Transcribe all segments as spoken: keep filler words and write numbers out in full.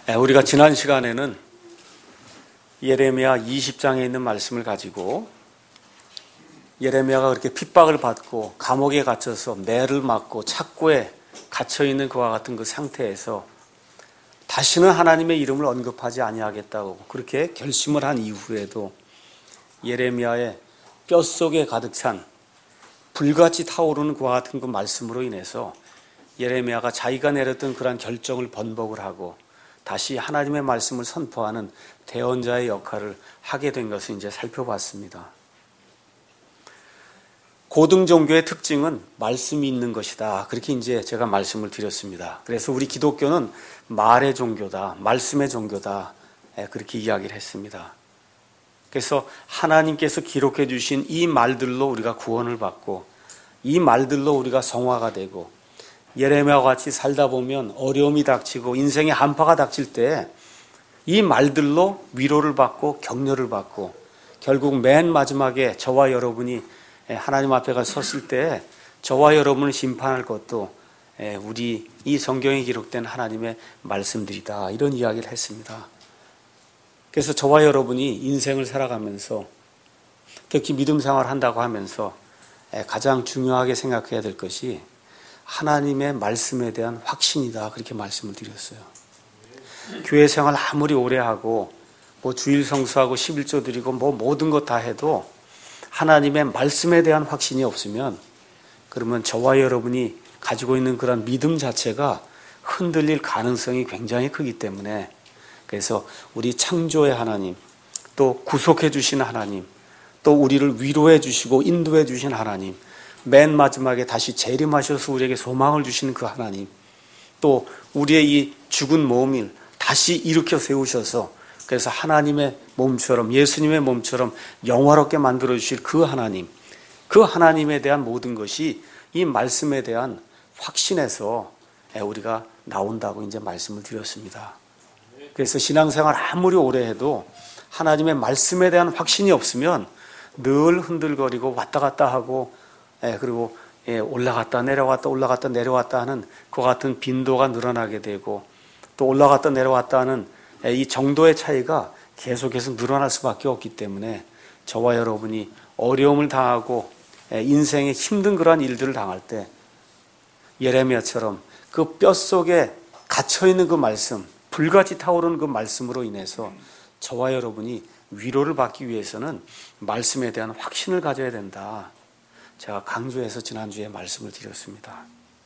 우리가 지난 시간에는 예레미야 이십 장에 있는 말씀을 가지고 예레미야가 그렇게 핍박을 받고 감옥에 갇혀서 매를 맞고 착고에 갇혀있는 그와 같은 그 상태에서 다시는 하나님의 이름을 언급하지 아니하겠다고 그렇게 결심을 한 이후에도 예레미야의 뼛속에 가득 찬 불같이 타오르는 그와 같은 그 말씀으로 인해서 예레미야가 자기가 내렸던 그러한 결정을 번복을 하고 다시 하나님의 말씀을 선포하는 대언자의 역할을 하게 된 것을 이제 살펴봤습니다. 고등 종교의 특징은 말씀이 있는 것이다. 그렇게 이제 제가 말씀을 드렸습니다. 그래서 우리 기독교는 말의 종교다, 말씀의 종교다. 그렇게 이야기를 했습니다. 그래서 하나님께서 기록해 주신 이 말들로 우리가 구원을 받고 이 말들로 우리가 성화가 되고 예레미야와 같이 살다 보면 어려움이 닥치고 인생의 한파가 닥칠 때 이 말들로 위로를 받고 격려를 받고 결국 맨 마지막에 저와 여러분이 하나님 앞에 가서 섰을 때 저와 여러분을 심판할 것도 우리 이 성경에 기록된 하나님의 말씀들이다. 이런 이야기를 했습니다. 그래서 저와 여러분이 인생을 살아가면서 특히 믿음 생활을 한다고 하면서 가장 중요하게 생각해야 될 것이 하나님의 말씀에 대한 확신이다. 그렇게 말씀을 드렸어요. 교회 생활 아무리 오래 하고 뭐 주일 성수하고 십일조 드리고 뭐 모든 것 다 해도 하나님의 말씀에 대한 확신이 없으면 그러면 저와 여러분이 가지고 있는 그런 믿음 자체가 흔들릴 가능성이 굉장히 크기 때문에 그래서 우리 창조의 하나님, 또 구속해 주신 하나님, 또 우리를 위로해 주시고 인도해 주신 하나님, 맨 마지막에 다시 재림하셔서 우리에게 소망을 주시는 그 하나님, 또 우리의 이 죽은 몸을 다시 일으켜 세우셔서 그래서 하나님의 몸처럼 예수님의 몸처럼 영화롭게 만들어 주실 그 하나님, 그 하나님에 대한 모든 것이 이 말씀에 대한 확신에서 우리가 나온다고 이제 말씀을 드렸습니다. 그래서 신앙생활 아무리 오래 해도 하나님의 말씀에 대한 확신이 없으면 늘 흔들거리고 왔다 갔다 하고 그리고 올라갔다 내려갔다 올라갔다 내려갔다 하는 그와 같은 빈도가 늘어나게 되고 또 올라갔다 내려갔다 하는 이 정도의 차이가 계속해서 늘어날 수밖에 없기 때문에 저와 여러분이 어려움을 당하고 인생에 힘든 그러한 일들을 당할 때 예레미야처럼 그 뼛속에 갇혀있는 그 말씀, 불같이 타오르는 그 말씀으로 인해서 저와 여러분이 위로를 받기 위해서는 말씀에 대한 확신을 가져야 된다. 제가 강조해서 지난주에 말씀을 드렸습니다.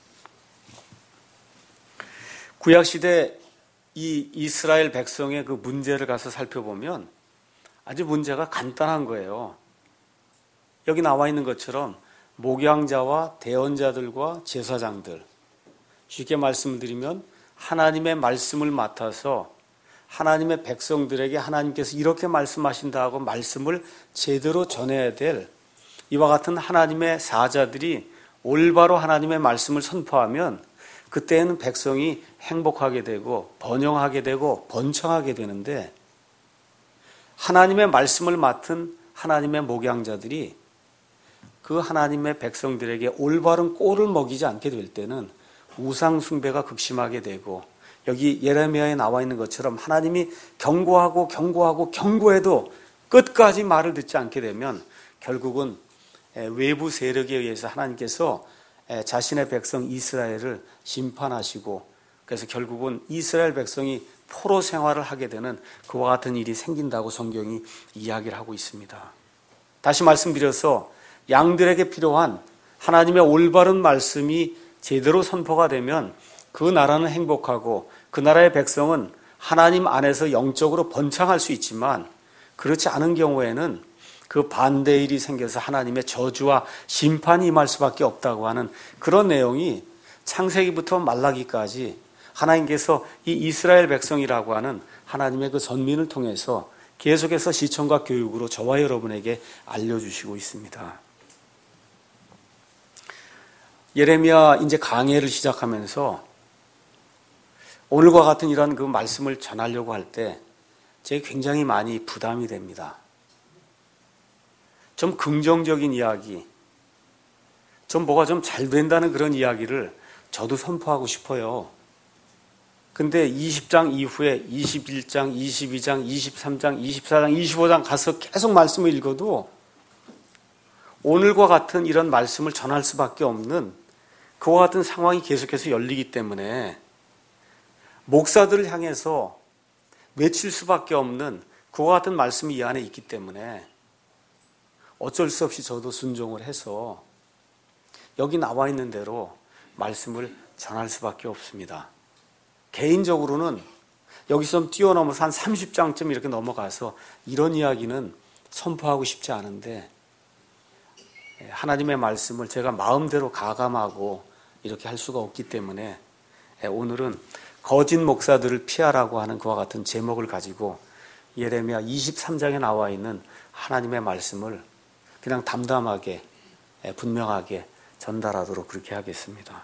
구약시대 이 이스라엘 백성의 그 문제를 가서 살펴보면 아주 문제가 간단한 거예요. 여기 나와 있는 것처럼 목양자와 대언자들과 제사장들, 쉽게 말씀을 드리면 하나님의 말씀을 맡아서 하나님의 백성들에게 하나님께서 이렇게 말씀하신다 하고 말씀을 제대로 전해야 될 이와 같은 하나님의 사자들이 올바로 하나님의 말씀을 선포하면 그때는 백성이 행복하게 되고 번영하게 되고 번창하게 되는데 하나님의 말씀을 맡은 하나님의 목양자들이 그 하나님의 백성들에게 올바른 꼴을 먹이지 않게 될 때는 우상 숭배가 극심하게 되고 여기 예레미야에 나와 있는 것처럼 하나님이 경고하고 경고하고 경고해도 끝까지 말을 듣지 않게 되면 결국은 외부 세력에 의해서 하나님께서 자신의 백성 이스라엘을 심판하시고 그래서 결국은 이스라엘 백성이 포로 생활을 하게 되는 그와 같은 일이 생긴다고 성경이 이야기를 하고 있습니다. 다시 말씀드려서 양들에게 필요한 하나님의 올바른 말씀이 제대로 선포가 되면 그 나라는 행복하고 그 나라의 백성은 하나님 안에서 영적으로 번창할 수 있지만 그렇지 않은 경우에는 그 반대의 일이 생겨서 하나님의 저주와 심판이 임할 수밖에 없다고 하는 그런 내용이 창세기부터 말라기까지 하나님께서 이 이스라엘 백성이라고 하는 하나님의 그 선민을 통해서 계속해서 시청과 교육으로 저와 여러분에게 알려주시고 있습니다. 예레미야 이제 강해를 시작하면서 오늘과 같은 이런 그 말씀을 전하려고 할 때 제게 굉장히 많이 부담이 됩니다. 좀 긍정적인 이야기, 좀 뭐가 좀 잘 된다는 그런 이야기를 저도 선포하고 싶어요. 근데 이십 장 이후에 이십일 장, 이십이 장, 이십삼 장, 이십사 장, 이십오 장 가서 계속 말씀을 읽어도 오늘과 같은 이런 말씀을 전할 수밖에 없는 그와 같은 상황이 계속해서 열리기 때문에 목사들을 향해서 외칠 수밖에 없는 그와 같은 말씀이 이 안에 있기 때문에 어쩔 수 없이 저도 순종을 해서 여기 나와 있는 대로 말씀을 전할 수밖에 없습니다. 개인적으로는 여기서 좀 뛰어넘어서 한 삼십 장쯤 이렇게 넘어가서 이런 이야기는 선포하고 싶지 않은데 하나님의 말씀을 제가 마음대로 가감하고 이렇게 할 수가 없기 때문에 오늘은 거짓 목사들을 피하라고 하는 그와 같은 제목을 가지고 예레미야 이십삼 장에 나와 있는 하나님의 말씀을 그냥 담담하게 분명하게 전달하도록 그렇게 하겠습니다.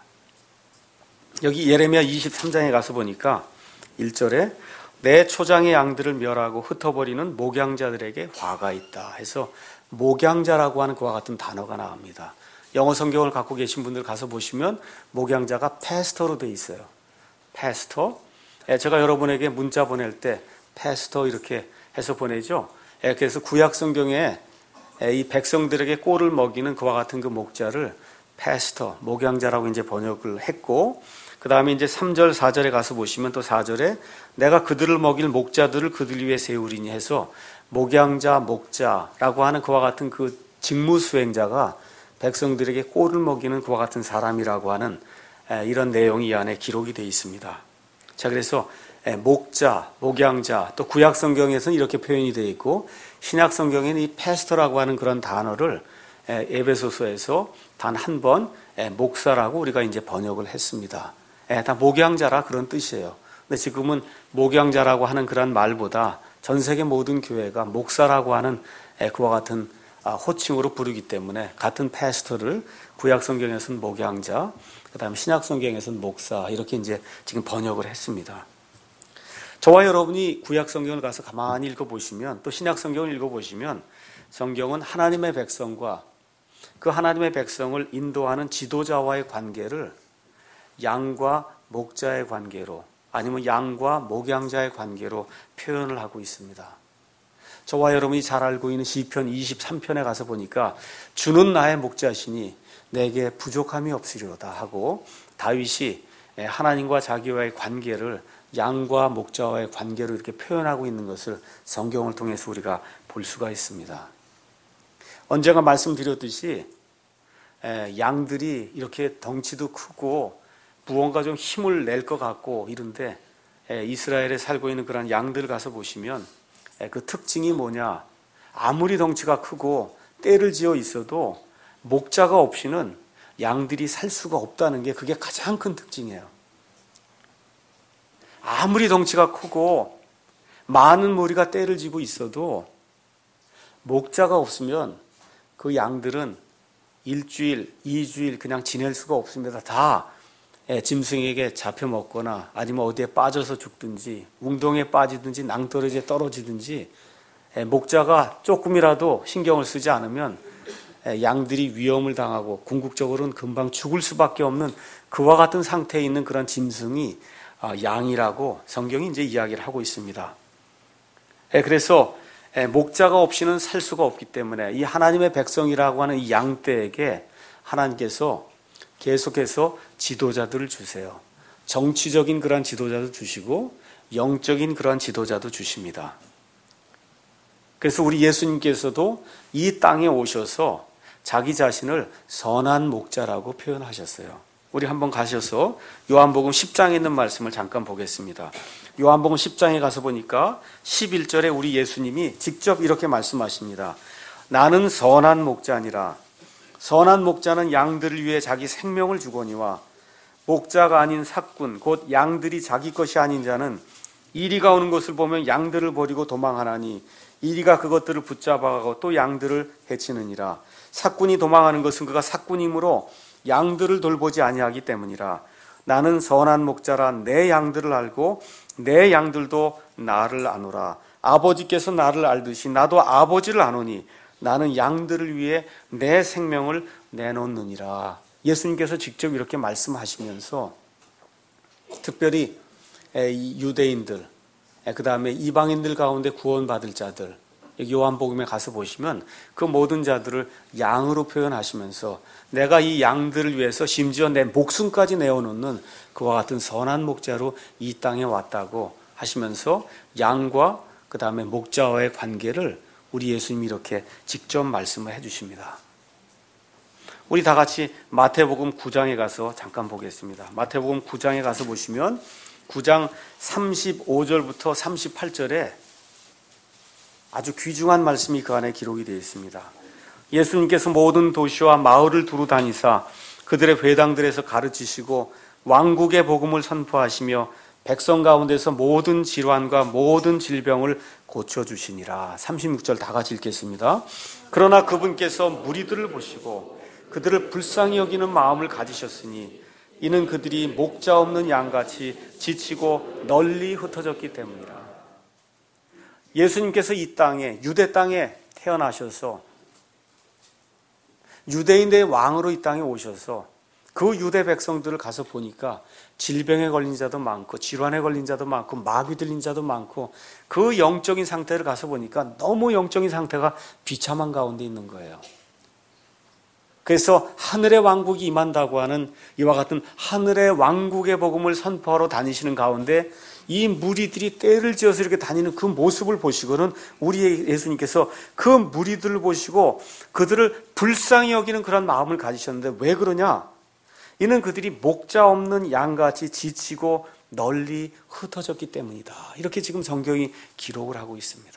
여기 예레미야 이십삼 장에 가서 보니까 일 절에 내 초장의 양들을 멸하고 흩어버리는 목양자들에게 화가 있다 해서 목양자라고 하는 그와 같은 단어가 나옵니다. 영어 성경을 갖고 계신 분들 가서 보시면 목양자가 패스터로 되어 있어요. 패스터. 제가 여러분에게 문자 보낼 때 패스터 이렇게 해서 보내죠. 그래서 구약 성경에 이 백성들에게 꼴을 먹이는 그와 같은 그 목자를 패스터, 목양자라고 이제 번역을 했고, 그 다음에 이제 삼 절, 사 절에 가서 보시면 또 사 절에 내가 그들을 먹일 목자들을 그들 위에 세우리니 해서 목양자, 목자라고 하는 그와 같은 그 직무 수행자가 백성들에게 꼴을 먹이는 그와 같은 사람이라고 하는 이런 내용이 이 안에 기록이 되어 있습니다. 자, 그래서 목자, 목양자, 또 구약 성경에서는 이렇게 표현이 되어 있고 신약 성경에는 이 패스터라고 하는 그런 단어를 에베소서에서 단 한 번 목사라고 우리가 이제 번역을 했습니다. 다 목양자라 그런 뜻이에요. 근데 지금은 목양자라고 하는 그런 말보다 전 세계 모든 교회가 목사라고 하는 그와 같은 호칭으로 부르기 때문에 같은 패스터를 구약 성경에서는 목양자, 그다음에 신약 성경에서는 목사 이렇게 이제 지금 번역을 했습니다. 저와 여러분이 구약 성경을 가서 가만히 읽어보시면 또 신약 성경을 읽어보시면 성경은 하나님의 백성과 그 하나님의 백성을 인도하는 지도자와의 관계를 양과 목자의 관계로 아니면 양과 목양자의 관계로 표현을 하고 있습니다. 저와 여러분이 잘 알고 있는 시편 이십삼 편에 가서 보니까 주는 나의 목자시니 내게 부족함이 없으리로다 하고 다윗이 하나님과 자기와의 관계를 양과 목자와의 관계로 이렇게 표현하고 있는 것을 성경을 통해서 우리가 볼 수가 있습니다. 언젠가 말씀드렸듯이 양들이 이렇게 덩치도 크고 무언가 좀 힘을 낼 것 같고 이런데 이스라엘에 살고 있는 그런 양들 가서 보시면 그 특징이 뭐냐, 아무리 덩치가 크고 떼를 지어 있어도 목자가 없이는 양들이 살 수가 없다는 게 그게 가장 큰 특징이에요. 아무리 덩치가 크고 많은 무리가 떼를 지고 있어도 목자가 없으면 그 양들은 일주일, 이주일 그냥 지낼 수가 없습니다. 다 짐승에게 잡혀 먹거나 아니면 어디에 빠져서 죽든지 웅덩이에 빠지든지 낭떠러지에 떨어지든지 목자가 조금이라도 신경을 쓰지 않으면 양들이 위험을 당하고 궁극적으로는 금방 죽을 수밖에 없는 그와 같은 상태에 있는 그런 짐승이 양이라고 성경이 이제 이야기를 하고 있습니다. 그래서 목자가 없이는 살 수가 없기 때문에 이 하나님의 백성이라고 하는 이 양떼에게 하나님께서 계속해서 지도자들을 주세요. 정치적인 그러한 지도자도 주시고 영적인 그러한 지도자도 주십니다. 그래서 우리 예수님께서도 이 땅에 오셔서 자기 자신을 선한 목자라고 표현하셨어요. 우리 한번 가셔서 요한복음 십 장에 있는 말씀을 잠깐 보겠습니다. 요한복음 십 장에 가서 보니까 십일 절에 우리 예수님이 직접 이렇게 말씀하십니다. 나는 선한 목자니라. 선한 목자는 양들을 위해 자기 생명을 주거니와 목자가 아닌 삭군 곧 양들이 자기 것이 아닌 자는 이리가 오는 것을 보면 양들을 버리고 도망하나니 이리가 그것들을 붙잡아가고 또 양들을 해치느니라. 삭군이 도망하는 것은 그가 삭군이므로 양들을 돌보지 아니하기 때문이라. 나는 선한 목자라 내 양들을 알고 내 양들도 나를 아노라. 아버지께서 나를 알듯이 나도 아버지를 아노니 나는 양들을 위해 내 생명을 내놓느니라. 예수님께서 직접 이렇게 말씀하시면서 특별히 이 유대인들, 그 다음에 이방인들 가운데 구원받을 자들, 여기 요한복음에 가서 보시면 그 모든 자들을 양으로 표현하시면서 내가 이 양들을 위해서 심지어 내 목숨까지 내어놓는 그와 같은 선한 목자로 이 땅에 왔다고 하시면서 양과 그 다음에 목자와의 관계를 우리 예수님이 이렇게 직접 말씀을 해주십니다. 우리 다 같이 마태복음 구 장에 가서 잠깐 보겠습니다. 마태복음 구 장에 가서 보시면 구 장 삼십오 절부터 삼십팔 절에 아주 귀중한 말씀이 그 안에 기록이 되어 있습니다. 예수님께서 모든 도시와 마을을 두루 다니사 그들의 회당들에서 가르치시고 왕국의 복음을 선포하시며 백성 가운데서 모든 질환과 모든 질병을 고쳐주시니라. 삼십육 절 다 같이 읽겠습니다. 그러나 그분께서 무리들을 보시고 그들을 불쌍히 여기는 마음을 가지셨으니 이는 그들이 목자 없는 양같이 지치고 널리 흩어졌기 때문이라. 예수님께서 이 땅에 유대 땅에 태어나셔서 유대인의 왕으로 이 땅에 오셔서 그 유대 백성들을 가서 보니까 질병에 걸린 자도 많고 질환에 걸린 자도 많고 마귀 들린 자도 많고 그 영적인 상태를 가서 보니까 너무 영적인 상태가 비참한 가운데 있는 거예요. 그래서 하늘의 왕국이 임한다고 하는 이와 같은 하늘의 왕국의 복음을 선포하러 다니시는 가운데 이 무리들이 때를 지어서 이렇게 다니는 그 모습을 보시고는 우리 예수님께서 그 무리들을 보시고 그들을 불쌍히 여기는 그런 마음을 가지셨는데 왜 그러냐? 이는 그들이 목자 없는 양같이 지치고 널리 흩어졌기 때문이다. 이렇게 지금 성경이 기록을 하고 있습니다.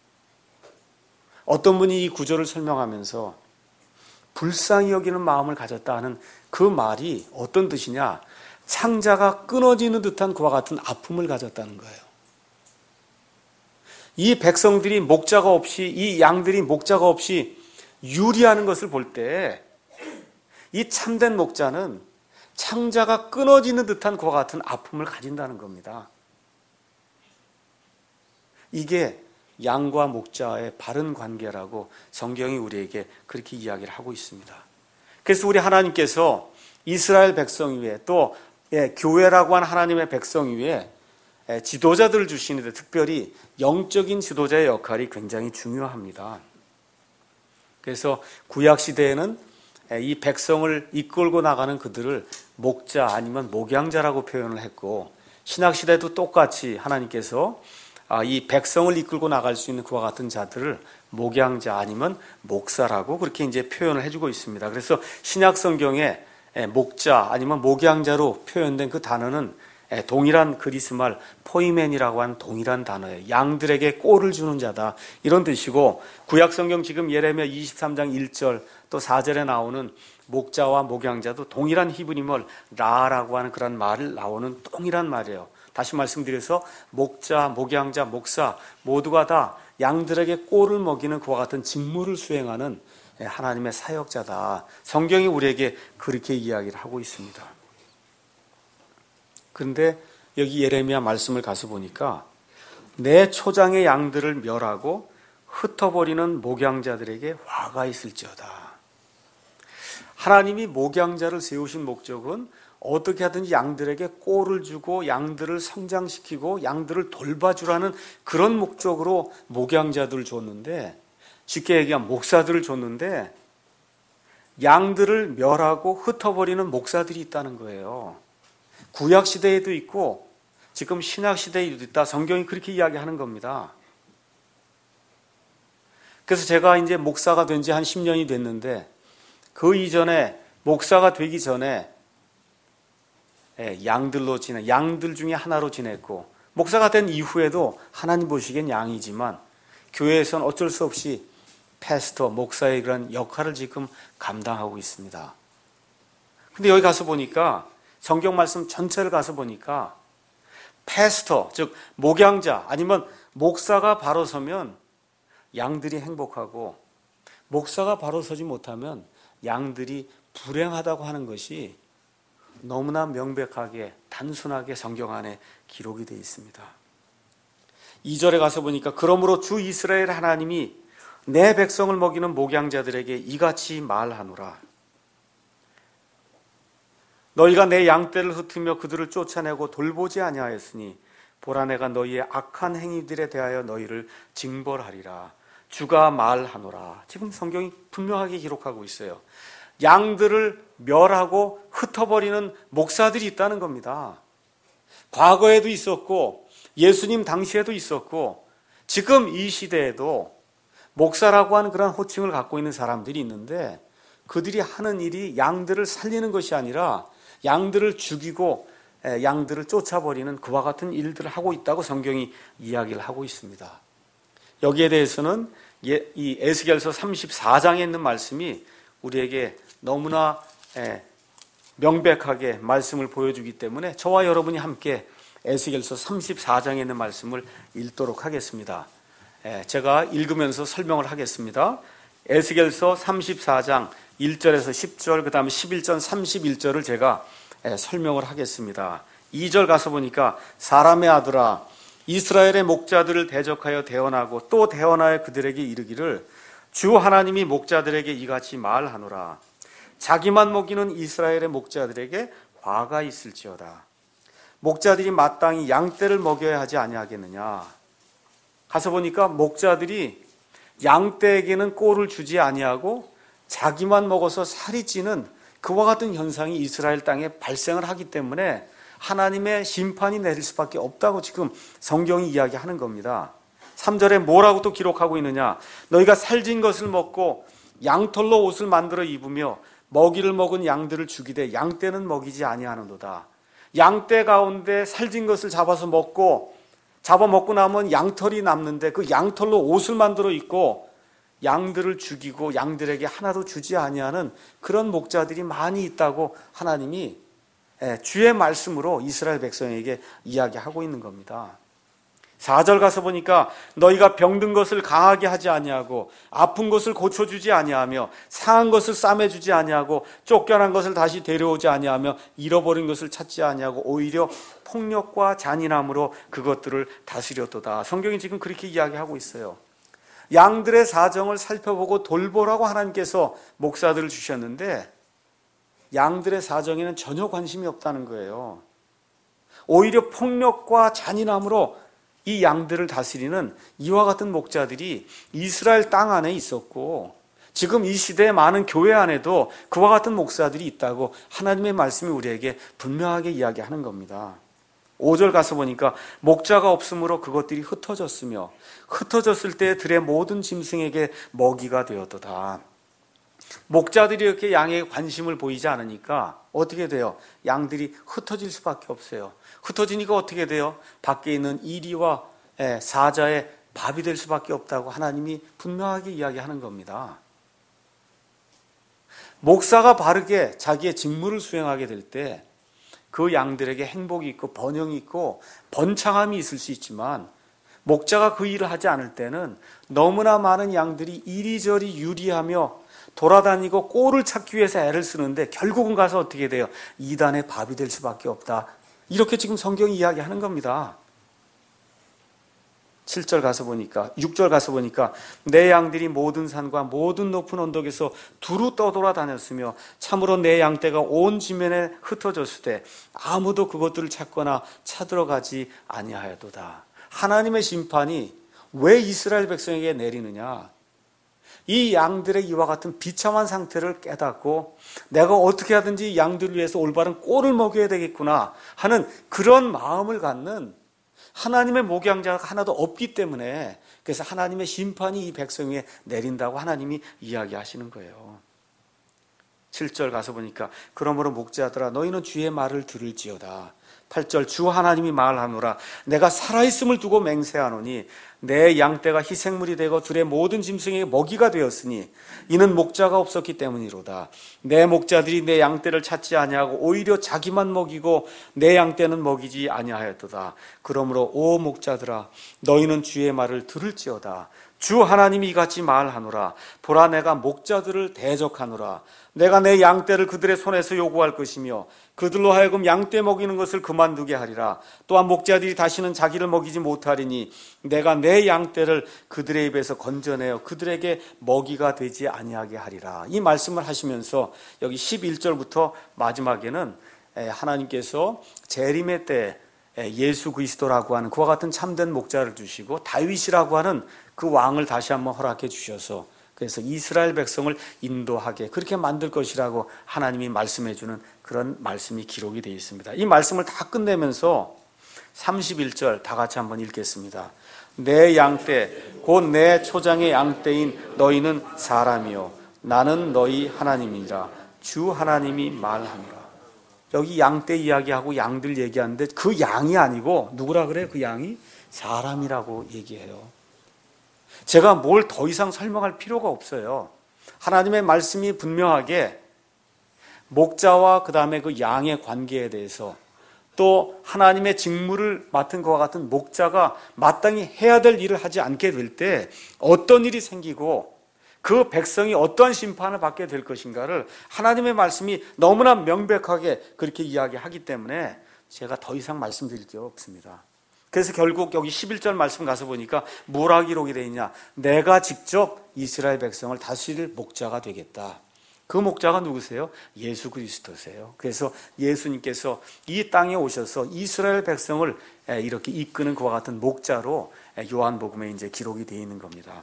어떤 분이 이 구절을 설명하면서 불쌍히 여기는 마음을 가졌다 하는 그 말이 어떤 뜻이냐? 창자가 끊어지는 듯한 그와 같은 아픔을 가졌다는 거예요. 이 백성들이 목자가 없이, 이 양들이 목자가 없이 유리하는 것을 볼 때 이 참된 목자는 창자가 끊어지는 듯한 그와 같은 아픔을 가진다는 겁니다. 이게 양과 목자의 바른 관계라고 성경이 우리에게 그렇게 이야기를 하고 있습니다. 그래서 우리 하나님께서 이스라엘 백성 위에 또 예, 교회라고 하는 하나님의 백성 위에 예, 지도자들을 주시는데 특별히 영적인 지도자의 역할이 굉장히 중요합니다. 그래서 구약시대에는 예, 이 백성을 이끌고 나가는 그들을 목자 아니면 목양자라고 표현을 했고 신약시대도 똑같이 하나님께서 아, 이 백성을 이끌고 나갈 수 있는 그와 같은 자들을 목양자 아니면 목사라고 그렇게 이제 표현을 해주고 있습니다. 그래서 신약 성경에 목자 아니면 목양자로 표현된 그 단어는 동일한 그리스말 포이멘이라고 하는 동일한 단어예요. 양들에게 꼴을 주는 자다 이런 뜻이고 구약 성경 지금 예레미야 이십삼 장 일 절 또 사 절에 나오는 목자와 목양자도 동일한 히브리말 라라고 하는 그런 말을 나오는 동일한 말이에요. 다시 말씀드려서 목자, 목양자, 목사 모두가 다 양들에게 꼴을 먹이는 그와 같은 직무를 수행하는 하나님의 사역자다. 성경이 우리에게 그렇게 이야기를 하고 있습니다. 그런데 여기 예레미야 말씀을 가서 보니까 내 초장의 양들을 멸하고 흩어버리는 목양자들에게 화가 있을지어다. 하나님이 목양자를 세우신 목적은 어떻게 하든지 양들에게 꼴을 주고 양들을 성장시키고 양들을 돌봐주라는 그런 목적으로 목양자들을 줬는데 쉽게 얘기하면 목사들을 줬는데 양들을 멸하고 흩어버리는 목사들이 있다는 거예요. 구약시대에도 있고 지금 신약시대에도 있다. 성경이 그렇게 이야기하는 겁니다. 그래서 제가 이제 목사가 된 지 한 십 년이 됐는데 그 이전에 목사가 되기 전에 양들로 지내, 양들 중에 하나로 지냈고 목사가 된 이후에도 하나님 보시기엔 양이지만 교회에서는 어쩔 수 없이 패스터, 목사의 그런 역할을 지금 감당하고 있습니다. 근데 여기 가서 보니까 성경 말씀 전체를 가서 보니까 패스터, 즉 목양자 아니면 목사가 바로 서면 양들이 행복하고 목사가 바로 서지 못하면 양들이 불행하다고 하는 것이 너무나 명백하게 단순하게 성경 안에 기록이 되어 있습니다. 이 절에 가서 보니까 그러므로 주 이스라엘 하나님이 내 백성을 먹이는 목양자들에게 이같이 말하노라. 너희가 내 양떼를 흩으며 그들을 쫓아내고 돌보지 아니하였으니 보라 내가 너희의 악한 행위들에 대하여 너희를 징벌하리라. 주가 말하노라. 지금 성경이 분명하게 기록하고 있어요. 양들을 멸하고 흩어버리는 목사들이 있다는 겁니다. 과거에도 있었고 예수님 당시에도 있었고 지금 이 시대에도 목사라고 하는 그런 호칭을 갖고 있는 사람들이 있는데 그들이 하는 일이 양들을 살리는 것이 아니라 양들을 죽이고 양들을 쫓아버리는 그와 같은 일들을 하고 있다고 성경이 이야기를 하고 있습니다. 여기에 대해서는 이 에스겔서 삼십사 장에 있는 말씀이 우리에게 너무나 명백하게 말씀을 보여주기 때문에 저와 여러분이 함께 에스겔서 삼십사 장에 있는 말씀을 읽도록 하겠습니다. 제가 읽으면서 설명을 하겠습니다. 에스겔서 삼십사 장 일 절에서 십 절, 그 다음에 십일 절, 삼십일 절을 제가 설명을 하겠습니다. 이 절 가서 보니까 사람의 아들아 이스라엘의 목자들을 대적하여 대언하고 또 대언하여 그들에게 이르기를 주 하나님이 목자들에게 이같이 말하노라. 자기만 먹이는 이스라엘의 목자들에게 화가 있을지어다. 목자들이 마땅히 양떼를 먹여야 하지 아니하겠느냐. 가서 보니까 목자들이 양떼에게는 꼴을 주지 아니하고 자기만 먹어서 살이 찌는 그와 같은 현상이 이스라엘 땅에 발생을 하기 때문에 하나님의 심판이 내릴 수밖에 없다고 지금 성경이 이야기하는 겁니다. 삼 절에 뭐라고 또 기록하고 있느냐. 너희가 살진 것을 먹고 양털로 옷을 만들어 입으며 먹이를 먹은 양들을 죽이되 양떼는 먹이지 아니하는도다. 양떼 가운데 살진 것을 잡아서 먹고 잡아먹고 나면 양털이 남는데 그 양털로 옷을 만들어 입고 양들을 죽이고 양들에게 하나도 주지 아니하는 그런 목자들이 많이 있다고 하나님이 주의 말씀으로 이스라엘 백성에게 이야기하고 있는 겁니다. 사 절 가서 보니까 너희가 병든 것을 강하게 하지 아니하고 아픈 것을 고쳐주지 아니하며 상한 것을 싸매주지 아니하고 쫓겨난 것을 다시 데려오지 아니하며 잃어버린 것을 찾지 아니하고 오히려 폭력과 잔인함으로 그것들을 다스렸도다. 성경이 지금 그렇게 이야기하고 있어요. 양들의 사정을 살펴보고 돌보라고 하나님께서 목사들을 주셨는데 양들의 사정에는 전혀 관심이 없다는 거예요. 오히려 폭력과 잔인함으로 이 양들을 다스리는 이와 같은 목자들이 이스라엘 땅 안에 있었고 지금 이 시대의 많은 교회 안에도 그와 같은 목사들이 있다고 하나님의 말씀이 우리에게 분명하게 이야기하는 겁니다. 오 절 가서 보니까 목자가 없으므로 그것들이 흩어졌으며 흩어졌을 때 들의 모든 짐승에게 먹이가 되었도다. 목자들이 이렇게 양에게 관심을 보이지 않으니까 어떻게 돼요? 양들이 흩어질 수밖에 없어요. 흩어지니까 어떻게 돼요? 밖에 있는 이리와 사자의 밥이 될 수밖에 없다고 하나님이 분명하게 이야기하는 겁니다. 목사가 바르게 자기의 직무를 수행하게 될 때 그 양들에게 행복이 있고 번영이 있고 번창함이 있을 수 있지만 목자가 그 일을 하지 않을 때는 너무나 많은 양들이 이리저리 유리하며 돌아다니고 꼴을 찾기 위해서 애를 쓰는데 결국은 가서 어떻게 돼요? 이단의 밥이 될 수밖에 없다. 이렇게 지금 성경이 이야기하는 겁니다. 칠 절 가서 보니까, 육 절 가서 보니까 내 양들이 모든 산과 모든 높은 언덕에서 두루 떠돌아다녔으며 참으로 내 양떼가 온 지면에 흩어졌을 때 아무도 그것들을 찾거나 찾으러 가지 아니하여도다. 하나님의 심판이 왜 이스라엘 백성에게 내리느냐? 이 양들의 이와 같은 비참한 상태를 깨닫고 내가 어떻게 하든지 양들을 위해서 올바른 꼴을 먹여야 되겠구나 하는 그런 마음을 갖는 하나님의 목양자가 하나도 없기 때문에 그래서 하나님의 심판이 이 백성 위에 내린다고 하나님이 이야기하시는 거예요. 칠 절 가서 보니까 그러므로 목자들아 너희는 주의 말을 들을지어다. 팔 절 주 하나님이 말하노라. 내가 살아있음을 두고 맹세하노니 내 양떼가 희생물이 되고 들의 모든 짐승에게 먹이가 되었으니 이는 목자가 없었기 때문이로다. 내 목자들이 내 양떼를 찾지 아니하고 오히려 자기만 먹이고 내 양떼는 먹이지 아니하였도다. 그러므로 오 목자들아 너희는 주의 말을 들을지어다. 주 하나님이 이같이 말하노라. 보라 내가 목자들을 대적하노라. 내가 내 양떼를 그들의 손에서 요구할 것이며 그들로 하여금 양떼 먹이는 것을 그만두게 하리라. 또한 목자들이 다시는 자기를 먹이지 못하리니 내가 내 양떼를 그들의 입에서 건져내어 그들에게 먹이가 되지 아니하게 하리라. 이 말씀을 하시면서 여기 십일 절부터 마지막에는 하나님께서 재림의 때 예수 그리스도라고 하는 그와 같은 참된 목자를 주시고 다윗이라고 하는 그 왕을 다시 한번 허락해 주셔서 그래서 이스라엘 백성을 인도하게 그렇게 만들 것이라고 하나님이 말씀해 주는 그런 말씀이 기록이 되어 있습니다. 이 말씀을 다 끝내면서 삼십일 절 다 같이 한번 읽겠습니다. 내 양떼 곧 내 초장의 양떼인 너희는 사람이요 나는 너희 하나님이라 주 하나님이 말하노라. 여기 양떼 이야기하고 양들 얘기하는데 그 양이 아니고 누구라 그래요? 그 양이 사람이라고 얘기해요. 제가 뭘 더 이상 설명할 필요가 없어요. 하나님의 말씀이 분명하게 목자와 그 다음에 그 양의 관계에 대해서 또 하나님의 직무를 맡은 것과 같은 목자가 마땅히 해야 될 일을 하지 않게 될 때 어떤 일이 생기고 그 백성이 어떠한 심판을 받게 될 것인가를 하나님의 말씀이 너무나 명백하게 그렇게 이야기하기 때문에 제가 더 이상 말씀드릴 게 없습니다. 그래서 결국 여기 십일 절 말씀 가서 보니까 뭐라 기록이 되어 있냐? 내가 직접 이스라엘 백성을 다스릴 목자가 되겠다. 그 목자가 누구세요? 예수 그리스도세요. 그래서 예수님께서 이 땅에 오셔서 이스라엘 백성을 이렇게 이끄는 그와 같은 목자로 요한복음에 이제 기록이 되어 있는 겁니다.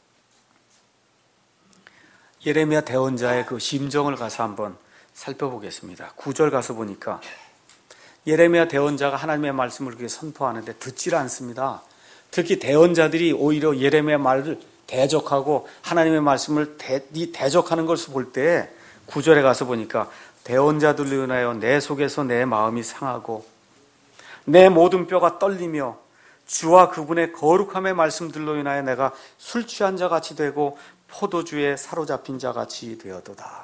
예레미야 대언자의 그 심정을 가서 한번 살펴보겠습니다. 구 절 가서 보니까 예레미야 대언자가 하나님의 말씀을 그렇게 선포하는데 듣질 않습니다. 특히 대언자들이 오히려 예레미야 말을 대적하고 하나님의 말씀을 대, 대적하는 것을 볼 때 구 절에 가서 보니까 대언자들로 인하여 내 속에서 내 마음이 상하고 내 모든 뼈가 떨리며 주와 그분의 거룩함의 말씀들로 인하여 내가 술 취한 자 같이 되고 포도주에 사로잡힌 자 같이 되어도다.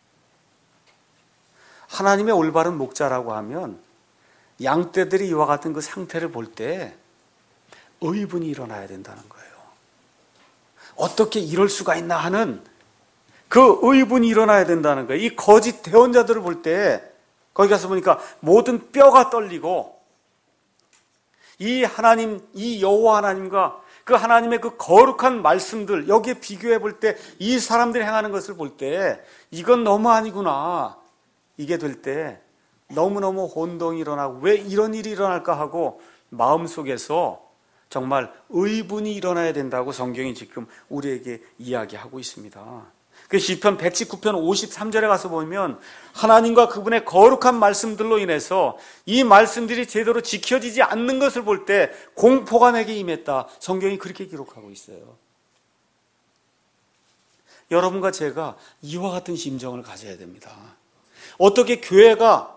하나님의 올바른 목자라고 하면 양떼들이 이와 같은 그 상태를 볼 때 의분이 일어나야 된다는 거예요. 어떻게 이럴 수가 있나 하는 그 의분이 일어나야 된다는 거예요. 이 거짓 대언자들을 볼 때 거기 가서 보니까 모든 뼈가 떨리고 이 하나님, 이 여호와 하나님과 그 하나님의 그 거룩한 말씀들 여기에 비교해 볼 때 이 사람들이 행하는 것을 볼 때 이건 너무 아니구나. 이게 될 때 너무너무 혼동이 일어나고 왜 이런 일이 일어날까 하고 마음속에서 정말 의분이 일어나야 된다고 성경이 지금 우리에게 이야기하고 있습니다. 그 시편 백십구 편 오십삼 절에 가서 보면 하나님과 그분의 거룩한 말씀들로 인해서 이 말씀들이 제대로 지켜지지 않는 것을 볼 때 공포가 내게 임했다. 성경이 그렇게 기록하고 있어요. 여러분과 제가 이와 같은 심정을 가져야 됩니다. 어떻게 교회가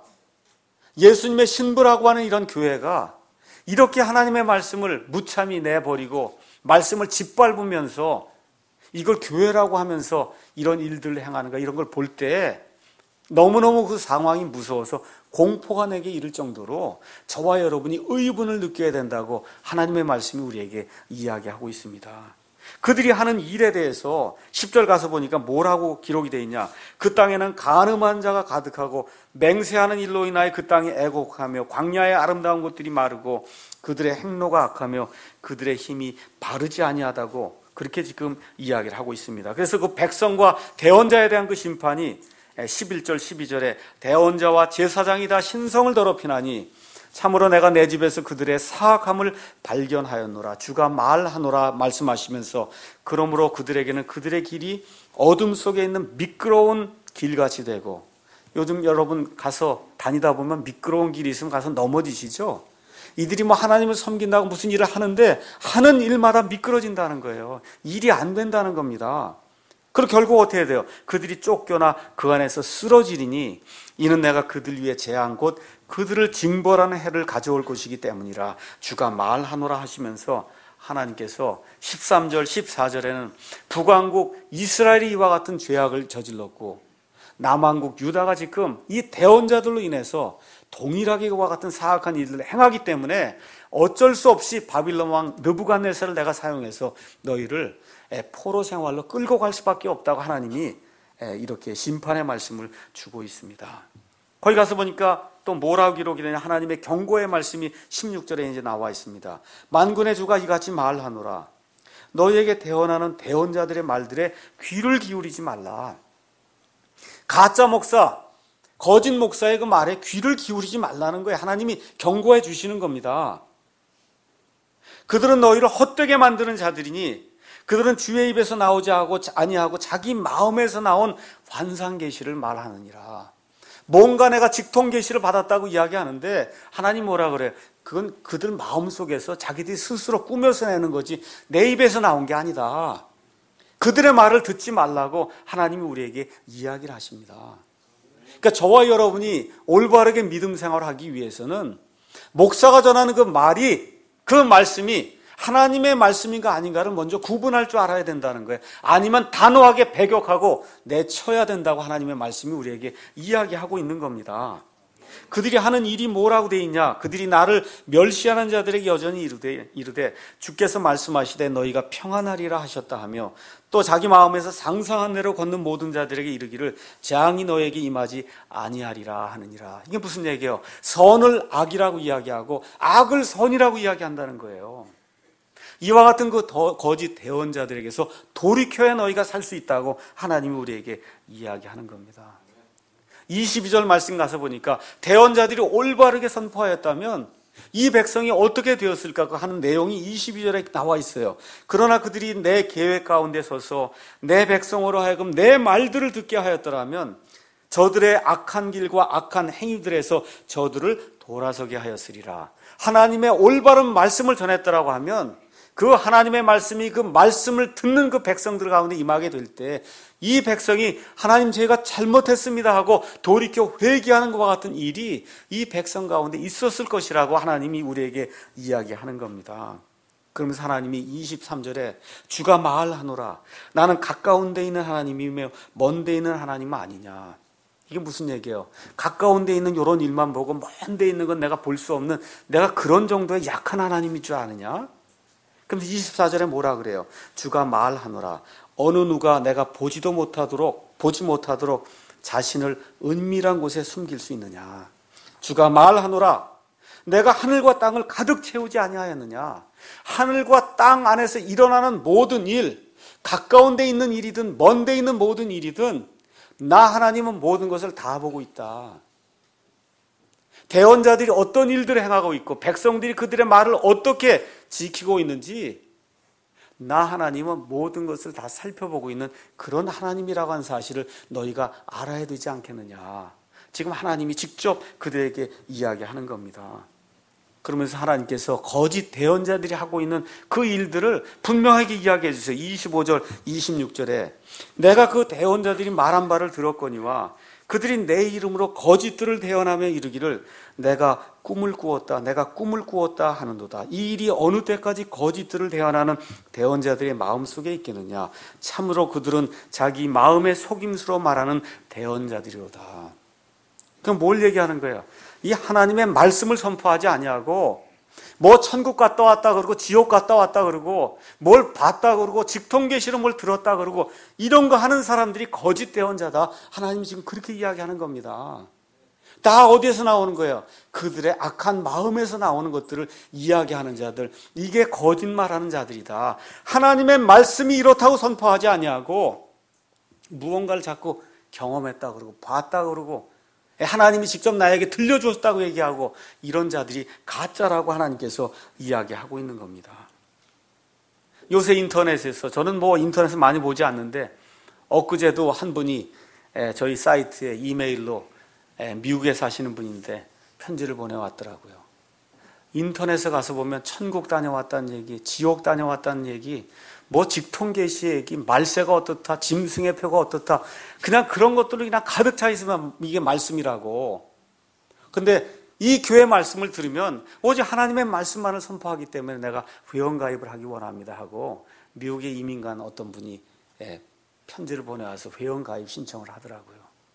예수님의 신부라고 하는 이런 교회가 이렇게 하나님의 말씀을 무참히 내버리고 말씀을 짓밟으면서 이걸 교회라고 하면서 이런 일들을 행하는가 이런 걸 볼 때 너무너무 그 상황이 무서워서 공포가 내게 이를 정도로 저와 여러분이 의분을 느껴야 된다고 하나님의 말씀이 우리에게 이야기하고 있습니다. 그들이 하는 일에 대해서 십 절 가서 보니까 뭐라고 기록이 되어 있냐? 그 땅에는 간음한 자가 가득하고 맹세하는 일로 인하여 그 땅이 애곡하며 광야의 아름다운 곳들이 마르고 그들의 행로가 악하며 그들의 힘이 바르지 아니하다고 그렇게 지금 이야기를 하고 있습니다. 그래서 그 백성과 대언자에 대한 그 심판이 십일 절 십이 절에 대언자와 제사장이 다 신성을 더럽히나니 참으로 내가 내 집에서 그들의 사악함을 발견하였노라. 주가 말하노라 말씀하시면서 그러므로 그들에게는 그들의 길이 어둠 속에 있는 미끄러운 길같이 되고 요즘 여러분 가서 다니다 보면 미끄러운 길이 있으면 가서 넘어지시죠? 이들이 뭐 하나님을 섬긴다고 무슨 일을 하는데 하는 일마다 미끄러진다는 거예요. 일이 안 된다는 겁니다. 그리고 결국 어떻게 돼요? 그들이 쫓겨나 그 안에서 쓰러지리니 이는 내가 그들 위에 재한 곧 그들을 징벌하는 해를 가져올 것이기 때문이라 주가 말하노라 하시면서 하나님께서 십삼 절 십사 절에는 북왕국 이스라엘이 이와 같은 죄악을 저질렀고 남왕국 유다가 지금 이 대언자들로 인해서 동일하게 이와 같은 사악한 일들을 행하기 때문에 어쩔 수 없이 바빌론 왕 느부갓네살을 내가 사용해서 너희를 포로 생활로 끌고 갈 수밖에 없다고 하나님이 이렇게 심판의 말씀을 주고 있습니다. 거기 가서 보니까 또 뭐라고 기록이 되냐? 하나님의 경고의 말씀이 십육 절에 이제 나와 있습니다. 만군의 주가 이같이 말하노라. 너희에게 대언하는 대언자들의 말들에 귀를 기울이지 말라. 가짜 목사, 거짓 목사의 그 말에 귀를 기울이지 말라는 거예요. 하나님이 경고해 주시는 겁니다. 그들은 너희를 헛되게 만드는 자들이니 그들은 주의 입에서 나오지 아니하고 자기 마음에서 나온 환상 계시를 말하느니라. 뭔가 내가 직통 계시를 받았다고 이야기하는데 하나님 뭐라 그래요? 그건 그들 마음속에서 자기들이 스스로 꾸며서 내는 거지 내 입에서 나온 게 아니다. 그들의 말을 듣지 말라고 하나님이 우리에게 이야기를 하십니다. 그러니까 저와 여러분이 올바르게 믿음 생활을 하기 위해서는 목사가 전하는 그 말이, 그 말씀이 하나님의 말씀인가 아닌가를 먼저 구분할 줄 알아야 된다는 거예요. 아니면 단호하게 배격하고 내쳐야 된다고 하나님의 말씀이 우리에게 이야기하고 있는 겁니다. 그들이 하는 일이 뭐라고 돼 있냐? 그들이 나를 멸시하는 자들에게 여전히 이르되, 이르되 주께서 말씀하시되 너희가 평안하리라 하셨다 하며 또 자기 마음에서 상상한 대로 걷는 모든 자들에게 이르기를 재앙이 너에게 임하지 아니하리라 하느니라. 이게 무슨 얘기예요? 선을 악이라고 이야기하고 악을 선이라고 이야기한다는 거예요. 이와 같은 그 거짓 대언자들에게서 돌이켜야 너희가 살 수 있다고 하나님이 우리에게 이야기하는 겁니다. 이십이 절 말씀 가서 보니까 대언자들이 올바르게 선포하였다면 이 백성이 어떻게 되었을까 하는 내용이 이십이 절에 나와 있어요. 그러나 그들이 내 계획 가운데 서서 내 백성으로 하여금 내 말들을 듣게 하였더라면 저들의 악한 길과 악한 행위들에서 저들을 돌아서게 하였으리라. 하나님의 올바른 말씀을 전했더라고 하면 그 하나님의 말씀이 그 말씀을 듣는 그 백성들 가운데 임하게 될 때 이 백성이 하나님 저희가 잘못했습니다 하고 돌이켜 회개하는 것과 같은 일이 이 백성 가운데 있었을 것이라고 하나님이 우리에게 이야기하는 겁니다. 그러면서 하나님이 이십삼 절에 주가 말하노라 나는 가까운 데 있는 하나님이며 먼 데 있는 하나님은 아니냐. 이게 무슨 얘기예요? 가까운 데 있는 이런 일만 보고 먼 데 있는 건 내가 볼 수 없는 내가 그런 정도의 약한 하나님일 줄 아느냐? 그럼 이십사 절에 뭐라 그래요? 주가 말하노라 어느 누가 내가 보지도 못하도록 보지 못하도록 자신을 은밀한 곳에 숨길 수 있느냐. 주가 말하노라 내가 하늘과 땅을 가득 채우지 아니하였느냐. 하늘과 땅 안에서 일어나는 모든 일, 가까운 데 있는 일이든 먼 데 있는 모든 일이든 나 하나님은 모든 것을 다 보고 있다. 대언자들이 어떤 일들을 행하고 있고 백성들이 그들의 말을 어떻게 지키고 있는지 나 하나님은 모든 것을 다 살펴보고 있는 그런 하나님이라고 하는 사실을 너희가 알아야 되지 않겠느냐. 지금 하나님이 직접 그들에게 이야기하는 겁니다. 그러면서 하나님께서 거짓 대언자들이 하고 있는 그 일들을 분명하게 이야기해 주세요. 이십오 절 이십육 절에 내가 그 대언자들이 말한 바를 들었거니와 그들이 내 이름으로 거짓들을 대언하며 이르기를 내가 꿈을 꾸었다 내가 꿈을 꾸었다 하는도다. 이 일이 어느 때까지 거짓들을 대언하는 대언자들의 마음속에 있겠느냐. 참으로 그들은 자기 마음의 속임수로 말하는 대언자들이로다. 그럼 뭘 얘기하는 거예요? 이 하나님의 말씀을 선포하지 아니하고 뭐 천국 갔다 왔다 그러고 지옥 갔다 왔다 그러고 뭘 봤다 그러고 직통계시로 뭘 들었다 그러고 이런 거 하는 사람들이 거짓 대언자다. 하나님이 지금 그렇게 이야기하는 겁니다. 다 어디에서 나오는 거예요? 그들의 악한 마음에서 나오는 것들을 이야기하는 자들, 이게 거짓말하는 자들이다. 하나님의 말씀이 이렇다고 선포하지 아니하고 무언가를 자꾸 경험했다 그러고 봤다 그러고 하나님이 직접 나에게 들려주었다고 얘기하고 이런 자들이 가짜라고 하나님께서 이야기하고 있는 겁니다. 요새 인터넷에서 저는 뭐 인터넷을 많이 보지 않는데 엊그제도 한 분이 저희 사이트에 이메일로 미국에 사시는 분인데 편지를 보내왔더라고요. 인터넷에 가서 보면 천국 다녀왔다는 얘기, 지옥 다녀왔다는 얘기, 뭐 직통계시 얘기, 말세가 어떻다, 짐승의 표가 어떻다, 그냥 그런 것들로 그냥 가득 차 있으면 이게 말씀이라고. 근데 이 교회 말씀을 들으면 오직 하나님의 말씀만을 선포하기 때문에 내가 회원가입을 하기 원합니다 하고 미국에 이민 간 어떤 분이 편지를 보내와서 회원가입 신청을 하더라고요.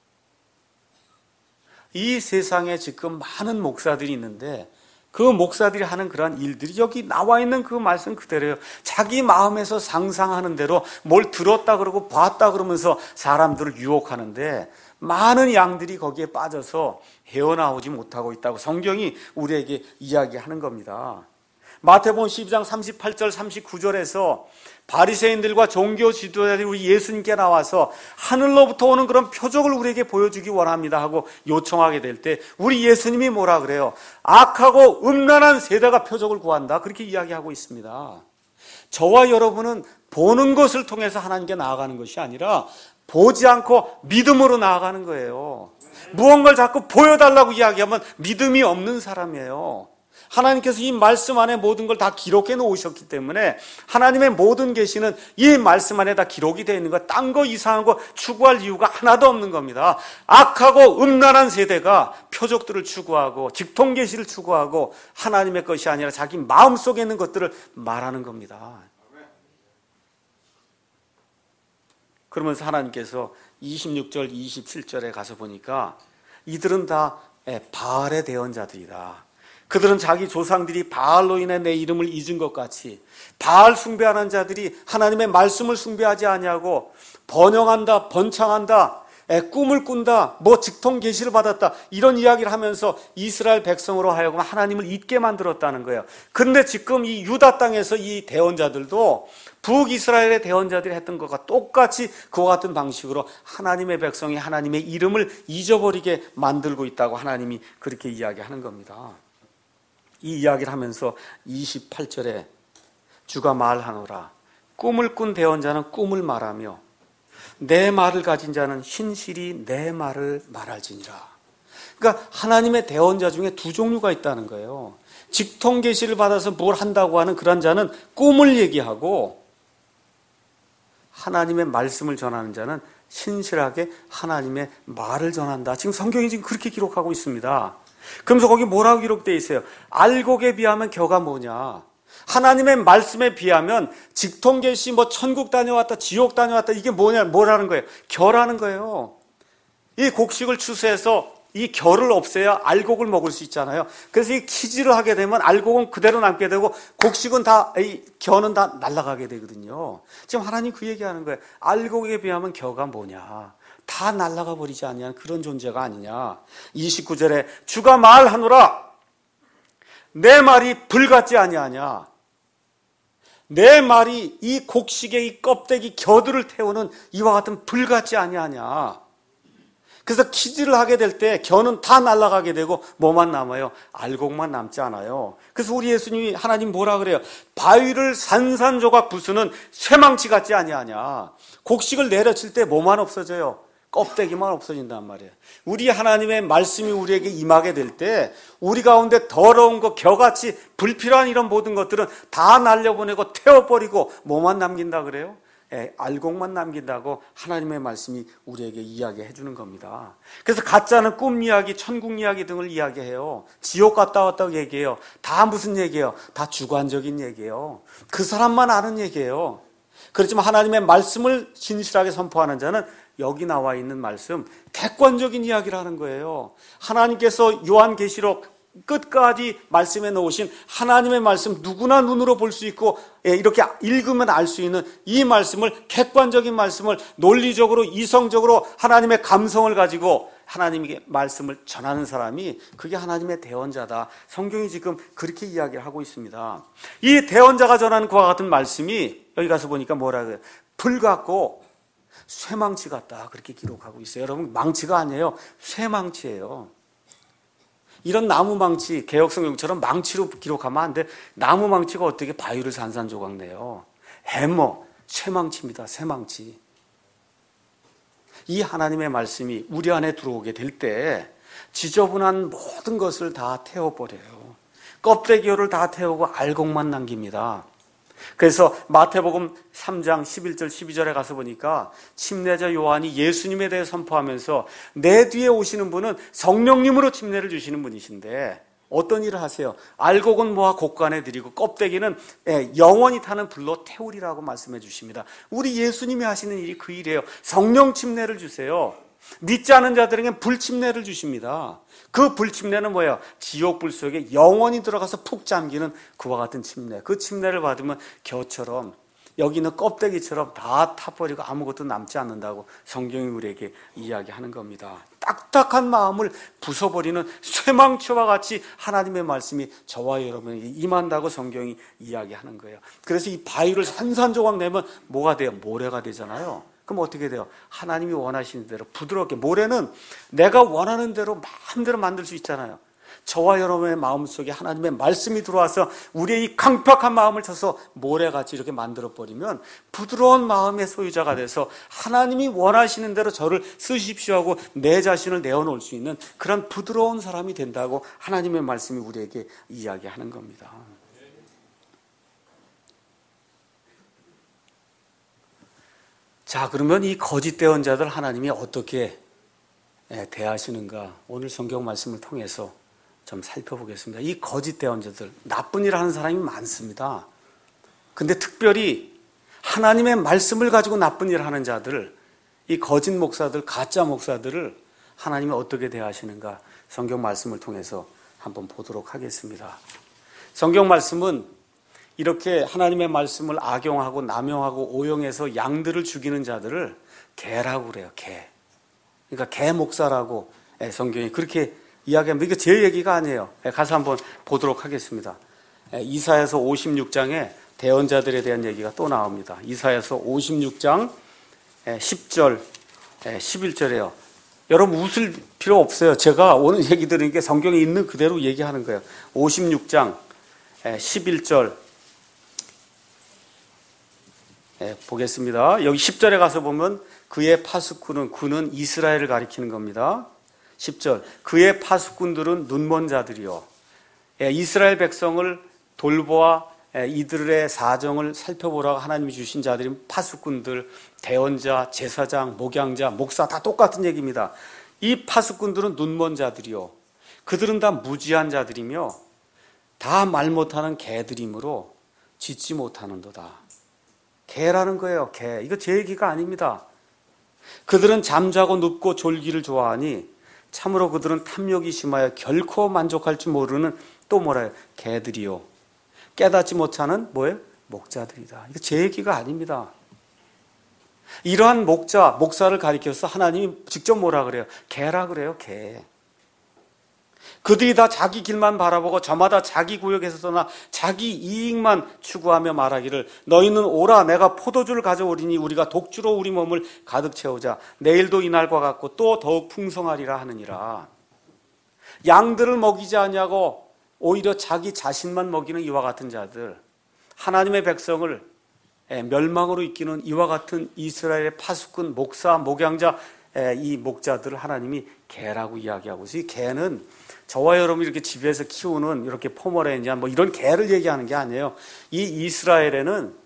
이 세상에 지금 많은 목사들이 있는데 그 목사들이 하는 그러한 일들이 여기 나와 있는 그 말씀 그대로예요. 자기 마음에서 상상하는 대로 뭘 들었다 그러고 봤다 그러면서 사람들을 유혹하는데 많은 양들이 거기에 빠져서 헤어나오지 못하고 있다고 성경이 우리에게 이야기하는 겁니다. 마태복음 십이 장 삼십팔 절 삼십구 절에서 바리새인들과 종교 지도자들이 우리 예수님께 나와서 하늘로부터 오는 그런 표적을 우리에게 보여주기 원합니다 하고 요청하게 될 때 우리 예수님이 뭐라 그래요? 악하고 음란한 세대가 표적을 구한다, 그렇게 이야기하고 있습니다. 저와 여러분은 보는 것을 통해서 하나님께 나아가는 것이 아니라 보지 않고 믿음으로 나아가는 거예요. 무언가를 자꾸 보여달라고 이야기하면 믿음이 없는 사람이에요. 하나님께서 이 말씀 안에 모든 걸 다 기록해 놓으셨기 때문에 하나님의 모든 계시는 이 말씀 안에 다 기록이 되어 있는 거, 딴 거 이상한 거 추구할 이유가 하나도 없는 겁니다. 악하고 음란한 세대가 표적들을 추구하고 직통 계시를 추구하고 하나님의 것이 아니라 자기 마음속에 있는 것들을 말하는 겁니다. 그러면서 하나님께서 이십육 절 이십칠 절에 가서 보니까 이들은 다 바알의 대언자들이다. 그들은 자기 조상들이 바알로 인해 내 이름을 잊은 것 같이 바알 숭배하는 자들이 하나님의 말씀을 숭배하지 아니하고 번영한다, 번창한다, 꿈을 꾼다, 뭐 직통 계시를 받았다, 이런 이야기를 하면서 이스라엘 백성으로 하여금 하나님을 잊게 만들었다는 거예요. 그런데 지금 이 유다 땅에서 이 대언자들도 북이스라엘의 대언자들이 했던 것과 똑같이 그와 같은 방식으로 하나님의 백성이 하나님의 이름을 잊어버리게 만들고 있다고 하나님이 그렇게 이야기하는 겁니다. 이 이야기를 하면서 이십팔 절에 주가 말하노라, 꿈을 꾼 대언자는 꿈을 말하며 내 말을 가진 자는 신실히 내 말을 말할지니라. 그러니까 하나님의 대언자 중에 두 종류가 있다는 거예요. 직통 계시를 받아서 뭘 한다고 하는 그런 자는 꿈을 얘기하고, 하나님의 말씀을 전하는 자는 신실하게 하나님의 말을 전한다. 지금 성경이 지금 그렇게 기록하고 있습니다. 그러면서 거기 뭐라고 기록되어 있어요? 알곡에 비하면 겨가 뭐냐? 하나님의 말씀에 비하면 직통 계시, 뭐 천국 다녀왔다, 지옥 다녀왔다, 이게 뭐냐, 뭐라는 거예요? 겨라는 거예요. 이 곡식을 추수해서 이 겨를 없애야 알곡을 먹을 수 있잖아요. 그래서 이 키질을 하게 되면 알곡은 그대로 남게 되고 곡식은 다, 이 겨는 다 날아가게 되거든요. 지금 하나님 그 얘기하는 거예요. 알곡에 비하면 겨가 뭐냐? 다 날아가 버리지 않냐, 그런 존재가 아니냐. 이십구 절에 주가 말하노라, 내 말이 불 같지 아니하냐. 내 말이 이 곡식의 이 껍데기 겨들을 태우는 이와 같은 불 같지 아니하냐. 그래서 키질을 하게 될 때 겨는 다 날아가게 되고 뭐만 남아요? 알곡만 남지 않아요. 그래서 우리 예수님이, 하나님 뭐라 그래요? 바위를 산산조각 부수는 쇠망치 같지 아니하냐. 곡식을 내려칠 때 뭐만 없어져요? 껍데기만 없어진단 말이에요. 우리 하나님의 말씀이 우리에게 임하게 될 때 우리 가운데 더러운 것, 겨같이 불필요한 이런 모든 것들은 다 날려보내고 태워버리고 뭐만 남긴다 그래요? 예, 알곡만 남긴다고 하나님의 말씀이 우리에게 이야기해 주는 겁니다. 그래서 가짜는 꿈 이야기, 천국 이야기 등을 이야기해요. 지옥 갔다 왔다고 얘기해요. 다 무슨 얘기예요? 다 주관적인 얘기예요. 그 사람만 아는 얘기예요. 그렇지만 하나님의 말씀을 진실하게 선포하는 자는 여기 나와 있는 말씀, 객관적인 이야기를 하는 거예요. 하나님께서 요한계시록 끝까지 말씀해 놓으신 하나님의 말씀, 누구나 눈으로 볼 수 있고 이렇게 읽으면 알 수 있는 이 말씀을, 객관적인 말씀을 논리적으로, 이성적으로 하나님의 감성을 가지고 하나님의 말씀을 전하는 사람이, 그게 하나님의 대언자다. 성경이 지금 그렇게 이야기를 하고 있습니다. 이 대언자가 전하는 그와 같은 말씀이 여기 가서 보니까 뭐라 그래요? 불 같고 쇠망치 같다, 그렇게 기록하고 있어요. 여러분, 망치가 아니에요. 쇠망치예요. 이런 나무 망치, 개혁성경처럼 망치로 기록하면 안 돼. 나무 망치가 어떻게 바위를 산산조각 내요? 해머, 쇠망치입니다. 쇠망치. 이 하나님의 말씀이 우리 안에 들어오게 될 때 지저분한 모든 것을 다 태워버려요. 껍데기를 다 태우고 알곡만 남깁니다. 그래서 마태복음 삼 장 십일 절 십이 절에 가서 보니까 침례자 요한이 예수님에 대해 선포하면서 내 뒤에 오시는 분은 성령님으로 침례를 주시는 분이신데 어떤 일을 하세요? 알곡은 모아 곡간에 드리고 껍데기는 영원히 타는 불로 태우리라고 말씀해 주십니다. 우리 예수님이 하시는 일이 그 일이에요. 성령 침례를 주세요. 믿지 않은 자들에게 불침례를 주십니다. 그 불침례는 뭐예요? 지옥불 속에 영원히 들어가서 푹 잠기는 그와 같은 침례. 그 침례를 받으면 겨처럼 여기는 껍데기처럼 다 타버리고 아무것도 남지 않는다고 성경이 우리에게 이야기하는 겁니다. 딱딱한 마음을 부숴버리는 쇠망치와 같이 하나님의 말씀이 저와 여러분에게 임한다고 성경이 이야기하는 거예요. 그래서 이 바위를 산산조각 내면 뭐가 돼요? 모래가 되잖아요. 그럼 어떻게 돼요? 하나님이 원하시는 대로 부드럽게. 모래는 내가 원하는 대로 마음대로 만들 수 있잖아요. 저와 여러분의 마음속에 하나님의 말씀이 들어와서 우리의 이 강팍한 마음을 쳐서 모래같이 이렇게 만들어버리면 부드러운 마음의 소유자가 돼서 하나님이 원하시는 대로 저를 쓰십시오 하고 내 자신을 내어놓을 수 있는 그런 부드러운 사람이 된다고 하나님의 말씀이 우리에게 이야기하는 겁니다. 자, 그러면 이 거짓된 자들 하나님이 어떻게 대하시는가? 오늘 성경 말씀을 통해서 좀 살펴보겠습니다. 이 거짓된 자들, 나쁜 일 하는 사람이 많습니다. 근데 특별히 하나님의 말씀을 가지고 나쁜 일 하는 자들, 이 거짓 목사들, 가짜 목사들을 하나님이 어떻게 대하시는가? 성경 말씀을 통해서 한번 보도록 하겠습니다. 성경 말씀은 이렇게 하나님의 말씀을 악용하고 남용하고 오용해서 양들을 죽이는 자들을 개라고 그래요. 개. 그러니까 개 목사라고 성경이 그렇게 이야기합니다. 이거 제 얘기가 아니에요. 가서 한번 보도록 하겠습니다. 이사야서 오십육 장에 대언자들에 대한 얘기가 또 나옵니다. 이사야서 오십육 장 십 절, 십일 절에요. 여러분 웃을 필요 없어요. 제가 오늘 얘기 들으니까 성경에 있는 그대로 얘기하는 거예요. 오십육 장 십일 절 보겠습니다. 여기 십 절에 가서 보면 그의 파수꾼은, 군은 이스라엘을 가리키는 겁니다. 십 절, 그의 파수꾼들은 눈먼 자들이요, 이스라엘 백성을 돌보아 이들의 사정을 살펴보라고 하나님이 주신 자들이 파수꾼들, 대언자, 제사장, 목양자, 목사 다 똑같은 얘기입니다. 이 파수꾼들은 눈먼 자들이요, 그들은 다 무지한 자들이며 다 말 못하는 개들이므로 짖지 못하는도다. 개라는 거예요. 개. 이거 제 얘기가 아닙니다. 그들은 잠자고 눕고 졸기를 좋아하니 참으로 그들은 탐욕이 심하여 결코 만족할 줄 모르는, 또 뭐라요? 개들이요, 깨닫지 못하는 뭐예요? 목자들이다. 이거 제 얘기가 아닙니다. 이러한 목자, 목사를 가리켜서 하나님이 직접 뭐라 그래요? 개라 그래요. 개. 그들이 다 자기 길만 바라보고 저마다 자기 구역에서 떠나 자기 이익만 추구하며 말하기를 너희는 오라, 내가 포도주를 가져오리니 우리가 독주로 우리 몸을 가득 채우자. 내일도 이날과 같고 또 더욱 풍성하리라 하느니라. 양들을 먹이지 아니하고 오히려 자기 자신만 먹이는 이와 같은 자들, 하나님의 백성을 멸망으로 이끄는 이와 같은 이스라엘의 파수꾼, 목사, 목양자, 이 목자들을 하나님이 개라고 이야기하고 있어요. 이 개는 저와 여러분이 이렇게 집에서 키우는 이렇게 포머레니안 뭐 이런 개를 얘기하는 게 아니에요. 이 이스라엘에는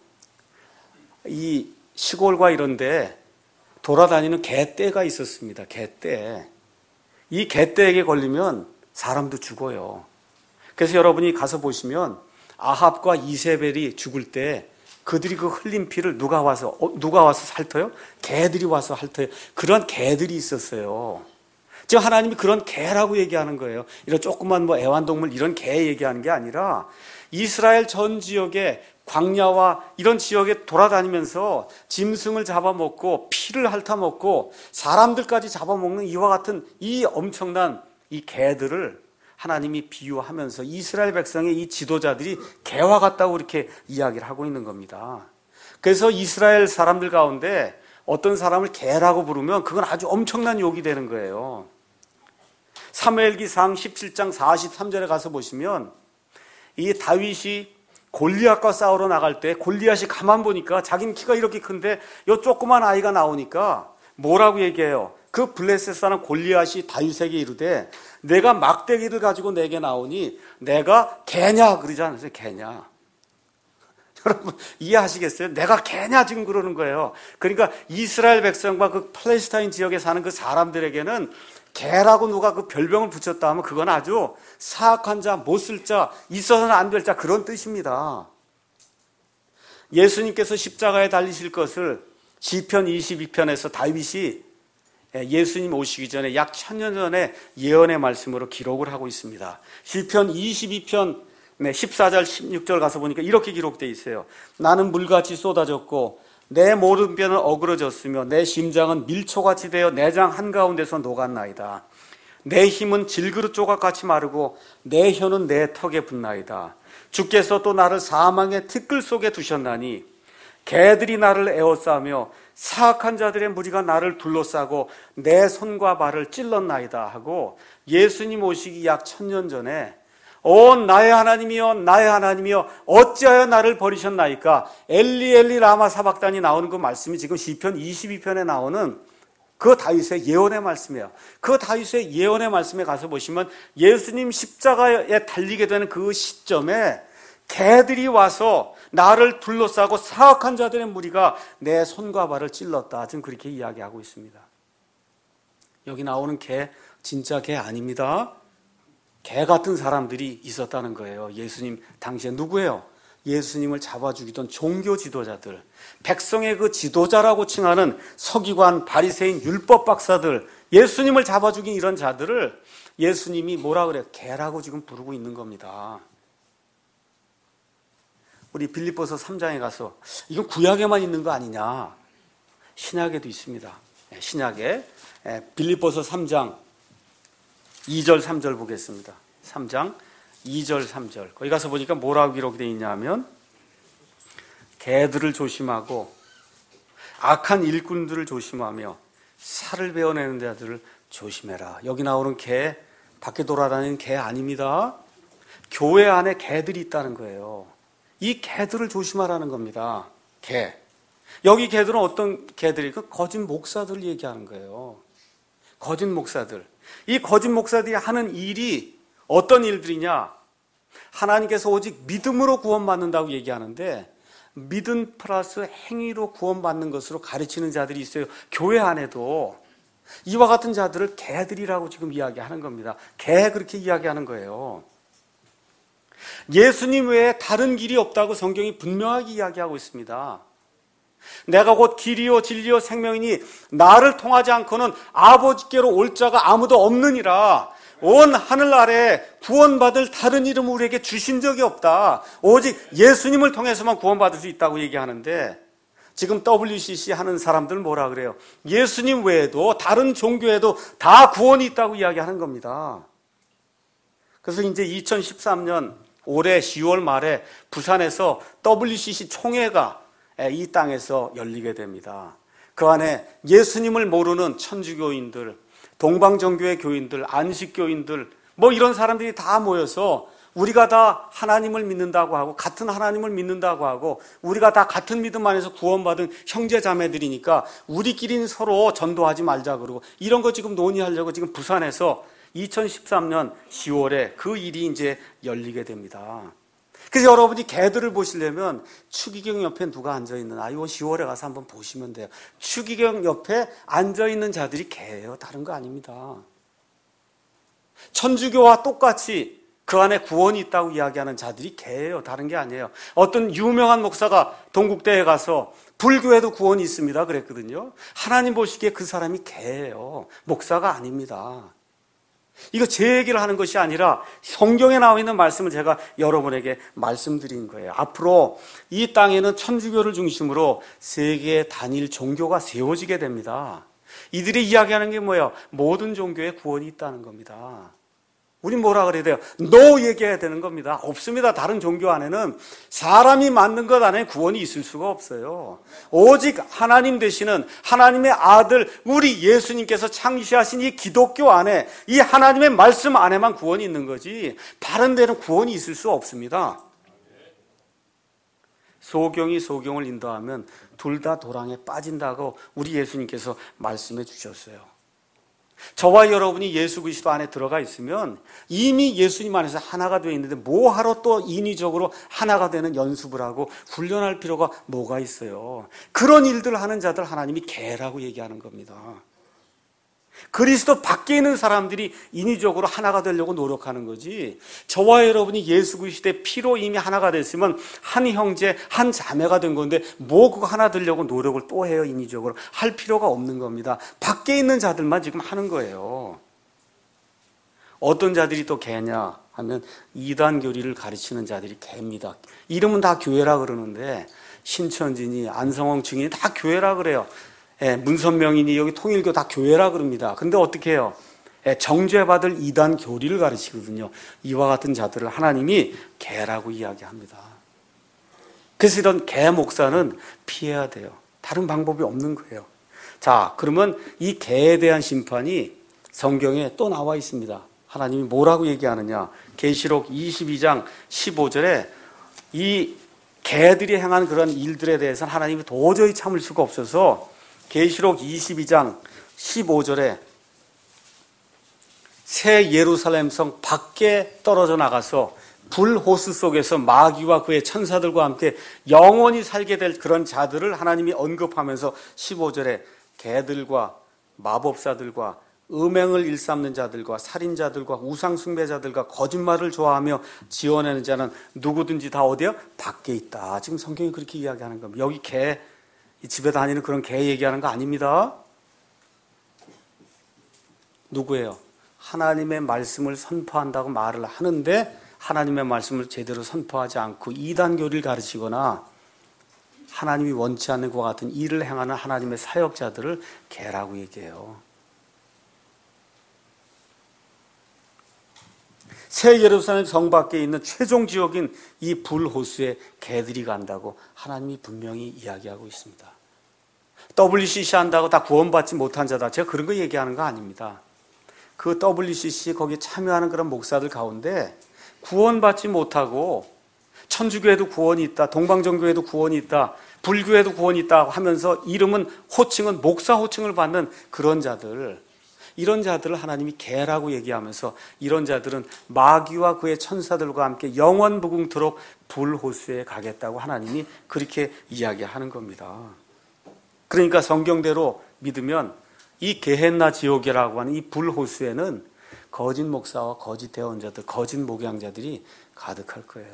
이 시골과 이런 데 돌아다니는 개떼가 있었습니다. 개떼. 이 개떼에게 걸리면 사람도 죽어요. 그래서 여러분이 가서 보시면 아합과 이세벨이 죽을 때 그들이 그 흘린 피를 누가 와서 어, 누가 와서 핥아요? 개들이 와서 핥아요. 그런 개들이 있었어요. 지금 하나님이 그런 개라고 얘기하는 거예요. 이런 조그만 뭐 애완동물 이런 개 얘기하는 게 아니라 이스라엘 전 지역에 광야와 이런 지역에 돌아다니면서 짐승을 잡아먹고 피를 핥아먹고 사람들까지 잡아먹는 이와 같은 이 엄청난 이 개들을 하나님이 비유하면서 이스라엘 백성의 이 지도자들이 개와 같다고 이렇게 이야기를 하고 있는 겁니다. 그래서 이스라엘 사람들 가운데 어떤 사람을 개라고 부르면 그건 아주 엄청난 욕이 되는 거예요. 사무엘기상 십칠 장 사십삼 절에 가서 보시면 이 다윗이 골리앗과 싸우러 나갈 때 골리앗이 가만 보니까 자기는 키가 이렇게 큰데 이 조그만 아이가 나오니까 뭐라고 얘기해요? 그 블레셋 사람 골리앗이 다윗에게 이르되 내가 막대기를 가지고 내게 나오니 내가 개냐 그러지 않으세요? 개냐. 여러분 이해하시겠어요? 내가 개냐 지금 그러는 거예요. 그러니까 이스라엘 백성과 그 팔레스타인 지역에 사는 그 사람들에게는 개라고 누가 그 별명을 붙였다 하면 그건 아주 사악한 자, 못쓸 자, 있어서는 안 될 자 그런 뜻입니다. 예수님께서 십자가에 달리실 것을 시편 이십이 편에서 다윗이 예수님 오시기 전에 약 천년 전에 예언의 말씀으로 기록을 하고 있습니다. 시편 이십이 편 네, 십사 절 십육 절 가서 보니까 이렇게 기록되어 있어요. 나는 물같이 쏟아졌고 내 모든 뼈는 어그러졌으며 내 심장은 밀초같이 되어 내장 한가운데서 녹았나이다. 내 힘은 질그릇 조각같이 마르고 내 혀는 내 턱에 붙나이다. 주께서 또 나를 사망의 티끌 속에 두셨나니 개들이 나를 에워싸며 사악한 자들의 무리가 나를 둘러싸고 내 손과 발을 찔렀나이다 하고 예수님 오시기 약 천년 전에 오 나의 하나님이여 나의 하나님이여 어찌하여 나를 버리셨나이까 엘리 엘리 라마 사박단이 나오는 그 말씀이 지금 시편 이십이 편에 나오는 그 다윗의 예언의 말씀이에요. 그 다윗의 예언의 말씀에 가서 보시면 예수님 십자가에 달리게 되는 그 시점에 개들이 와서 나를 둘러싸고 사악한 자들의 무리가 내 손과 발을 찔렀다. 지금 그렇게 이야기하고 있습니다. 여기 나오는 개 진짜 개 아닙니다. 개 같은 사람들이 있었다는 거예요. 예수님 당시에 누구예요? 예수님을 잡아 죽이던 종교 지도자들, 백성의 그 지도자라고 칭하는 서기관, 바리새인, 율법 박사들, 예수님을 잡아 죽인 이런 자들을 예수님이 뭐라 그래요? 개라고 지금 부르고 있는 겁니다. 우리 빌립보서 삼 장에 가서 이건 구약에만 있는 거 아니냐? 신약에도 있습니다. 신약에 빌립보서 삼 장 이 절 삼 절 보겠습니다. 삼 장 이 절 삼 절. 거기 가서 보니까 뭐라고 기록되어 있냐면 개들을 조심하고 악한 일꾼들을 조심하며 살을 베어내는 자들을 조심해라. 여기 나오는 개, 밖에 돌아다니는 개 아닙니다. 교회 안에 개들이 있다는 거예요. 이 개들을 조심하라는 겁니다. 개. 여기 개들은 어떤 개들이? 그 거짓 목사들을 얘기하는 거예요. 거짓 목사들. 이 거짓 목사들이 하는 일이 어떤 일들이냐? 하나님께서 오직 믿음으로 구원받는다고 얘기하는데 믿음 플러스 행위로 구원받는 것으로 가르치는 자들이 있어요. 교회 안에도. 이와 같은 자들을 개들이라고 지금 이야기하는 겁니다. 개 그렇게 이야기하는 거예요. 예수님 외에 다른 길이 없다고 성경이 분명하게 이야기하고 있습니다. 내가 곧 길이요 진리요 생명이니 나를 통하지 않고는 아버지께로 올 자가 아무도 없느니라. 온 하늘 아래 구원받을 다른 이름을 우리에게 주신 적이 없다. 오직 예수님을 통해서만 구원받을 수 있다고 얘기하는데 지금 더블유씨씨 하는 사람들 뭐라 그래요? 예수님 외에도 다른 종교에도 다 구원이 있다고 이야기하는 겁니다. 그래서 이제 이천십삼 년 올해 시월 말에 부산에서 더블유씨씨 총회가 이 땅에서 열리게 됩니다. 그 안에 예수님을 모르는 천주교인들, 동방정교회 교인들, 안식교인들 뭐 이런 사람들이 다 모여서 우리가 다 하나님을 믿는다고 하고 같은 하나님을 믿는다고 하고 우리가 다 같은 믿음 안에서 구원받은 형제자매들이니까 우리끼리는 서로 전도하지 말자 그러고 이런 거 지금 논의하려고 지금 부산에서 이천십삼 년 시월에 그 일이 이제 열리게 됩니다. 그래서 여러분이 개들을 보시려면 추기경 옆에 누가 앉아있는 아이고 시월에 가서 한번 보시면 돼요. 추기경 옆에 앉아있는 자들이 개예요. 다른 거 아닙니다. 천주교와 똑같이 그 안에 구원이 있다고 이야기하는 자들이 개예요. 다른 게 아니에요. 어떤 유명한 목사가 동국대에 가서 불교에도 구원이 있습니다 그랬거든요. 하나님 보시기에 그 사람이 개예요. 목사가 아닙니다. 이거 제 얘기를 하는 것이 아니라 성경에 나와 있는 말씀을 제가 여러분에게 말씀드린 거예요. 앞으로 이 땅에는 천주교를 중심으로 세계의 단일 종교가 세워지게 됩니다. 이들이 이야기하는 게 뭐예요? 모든 종교에 구원이 있다는 겁니다. 우린 뭐라 그래야 돼요? 노 얘기해야 되는 겁니다. 없습니다. 다른 종교 안에는 사람이 만든 것 안에 구원이 있을 수가 없어요. 오직 하나님 되시는 하나님의 아들 우리 예수님께서 창시하신 이 기독교 안에 이 하나님의 말씀 안에만 구원이 있는 거지 다른 데는 구원이 있을 수 없습니다. 소경이 소경을 인도하면 둘 다 도랑에 빠진다고 우리 예수님께서 말씀해 주셨어요. 저와 여러분이 예수 그리스도 안에 들어가 있으면 이미 예수님 안에서 하나가 되어 있는데 뭐하러 또 인위적으로 하나가 되는 연습을 하고 훈련할 필요가 뭐가 있어요. 그런 일들을 하는 자들 하나님이 개라고 얘기하는 겁니다. 그리스도 밖에 있는 사람들이 인위적으로 하나가 되려고 노력하는 거지 저와 여러분이 예수 그리스도의 피로 이미 하나가 됐으면 한 형제 한 자매가 된 건데 뭐 그거 하나 되려고 노력을 또 해요. 인위적으로 할 필요가 없는 겁니다. 밖에 있는 자들만 지금 하는 거예요. 어떤 자들이 또 개냐 하면 이단 교리를 가르치는 자들이 개입니다. 이름은 다 교회라 그러는데 신천지니 안성홍 증인이 다 교회라 그래요. 예, 문선명이니 여기 통일교 다 교회라 그럽니다. 근데 어떻게 해요? 예, 정죄받을 이단 교리를 가르치거든요. 이와 같은 자들을 하나님이 개라고 이야기합니다. 그래서 이런 개 목사는 피해야 돼요. 다른 방법이 없는 거예요. 자, 그러면 이 개에 대한 심판이 성경에 또 나와 있습니다. 하나님이 뭐라고 얘기하느냐? 계시록 이십이 장 십오 절에 이 개들이 행한 그런 일들에 대해서는 하나님이 도저히 참을 수가 없어서 계시록 이십이 장 십오 절에 새 예루살렘 성 밖에 떨어져 나가서 불호수 속에서 마귀와 그의 천사들과 함께 영원히 살게 될 그런 자들을 하나님이 언급하면서 십오 절에 개들과 마법사들과 음행을 일삼는 자들과 살인자들과 우상숭배자들과 거짓말을 좋아하며 지어내는 자는 누구든지 다 어디요? 밖에 있다. 지금 성경이 그렇게 이야기하는 겁니다. 여기 개, 집에 다니는 그런 개 얘기하는 거 아닙니다. 누구예요? 하나님의 말씀을 선포한다고 말을 하는데 하나님의 말씀을 제대로 선포하지 않고 이단 교리를 가르치거나 하나님이 원치 않는 것과 같은 일을 행하는 하나님의 사역자들을 개라고 얘기해요. 새 예루살렘 성 밖에 있는 최종 지역인 이 불호수에 개들이 간다고 하나님이 분명히 이야기하고 있습니다. 더블유씨씨 한다고 다 구원받지 못한 자다. 제가 그런 거 얘기하는 거 아닙니다. 그 더블유씨씨 거기에 참여하는 그런 목사들 가운데 구원받지 못하고 천주교에도 구원이 있다, 동방정교에도 구원이 있다, 불교에도 구원이 있다 하면서 이름은 호칭은 목사 호칭을 받는 그런 자들, 이런 자들을 하나님이 개라고 얘기하면서 이런 자들은 마귀와 그의 천사들과 함께 영원 무궁토록 불호수에 가겠다고 하나님이 그렇게 이야기하는 겁니다. 그러니까 성경대로 믿으면 이 게헨나 지옥이라고 하는 이 불호수에는 거짓 목사와 거짓 대언자들, 거짓 목양자들이 가득할 거예요.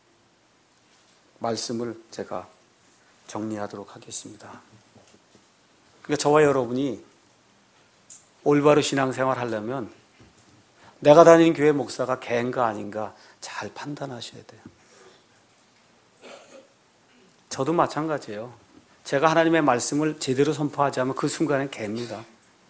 말씀을 제가 정리하도록 하겠습니다. 그러니까 저와 여러분이 올바로 신앙생활 하려면 내가 다니는 교회 목사가 개인가 아닌가 잘 판단하셔야 돼요. 저도 마찬가지예요. 제가 하나님의 말씀을 제대로 선포하지 않으면 그 순간엔 개입니다.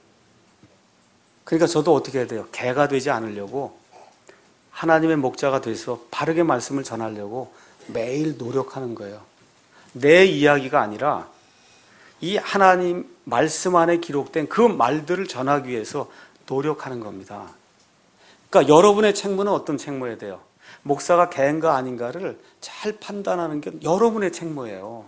그러니까 저도 어떻게 해야 돼요? 개가 되지 않으려고 하나님의 목자가 돼서 바르게 말씀을 전하려고 매일 노력하는 거예요. 내 이야기가 아니라 이 하나님 말씀 안에 기록된 그 말들을 전하기 위해서 노력하는 겁니다. 그러니까 여러분의 책무는 어떤 책무여야 돼요? 목사가 개인가 아닌가를 잘 판단하는 게 여러분의 책무예요.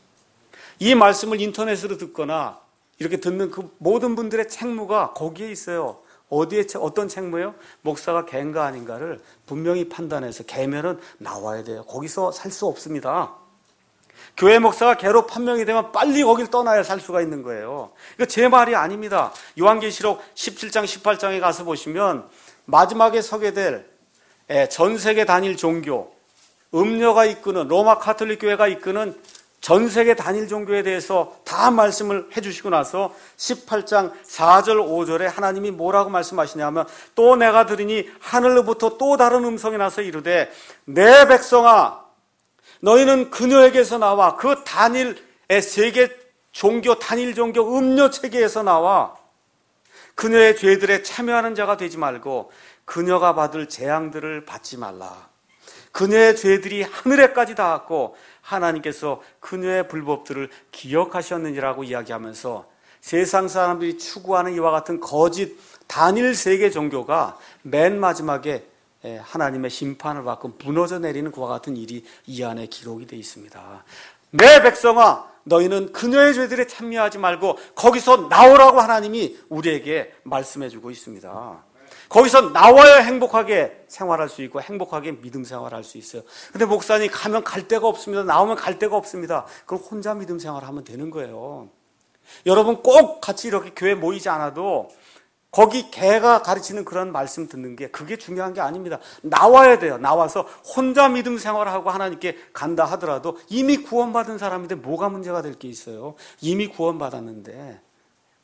이 말씀을 인터넷으로 듣거나 이렇게 듣는 그 모든 분들의 책무가 거기에 있어요. 어디에, 어떤 책무예요? 목사가 개인가 아닌가를 분명히 판단해서 개면은 나와야 돼요. 거기서 살 수 없습니다. 교회 목사가 개로 판명이 되면 빨리 거길 떠나야 살 수가 있는 거예요. 이거 제 말이 아닙니다. 요한계시록 십칠 장 십팔 장에 가서 보시면 마지막에 서게 될 전 세계 단일 종교, 음료가 이끄는 로마 카톨릭 교회가 이끄는 전 세계 단일 종교에 대해서 다 말씀을 해주시고 나서 십팔 장 사 절 오 절에 하나님이 뭐라고 말씀하시냐면 또 내가 들으니 하늘로부터 또 다른 음성이 나서 이르되 내 백성아 너희는 그녀에게서 나와 그 단일의 세계 종교 단일 종교 음료 체계에서 나와 그녀의 죄들에 참여하는 자가 되지 말고 그녀가 받을 재앙들을 받지 말라. 그녀의 죄들이 하늘에까지 닿았고 하나님께서 그녀의 불법들을 기억하셨느니라고 이야기하면서 세상 사람들이 추구하는 이와 같은 거짓 단일 세계 종교가 맨 마지막에 하나님의 심판을 받고 무너져 내리는 그와 같은 일이 이 안에 기록이 되어 있습니다. 내 백성아 너희는 그녀의 죄들에 참여하지 말고 거기서 나오라고 하나님이 우리에게 말씀해 주고 있습니다. 거기서 나와야 행복하게 생활할 수 있고 행복하게 믿음 생활할 수 있어요. 근데 목사님 가면 갈 데가 없습니다. 나오면 갈 데가 없습니다. 그럼 혼자 믿음 생활하면 되는 거예요. 여러분 꼭 같이 이렇게 교회 모이지 않아도 거기 개가 가르치는 그런 말씀 듣는 게 그게 중요한 게 아닙니다. 나와야 돼요. 나와서 혼자 믿음 생활하고 하나님께 간다 하더라도 이미 구원받은 사람인데 뭐가 문제가 될 게 있어요. 이미 구원받았는데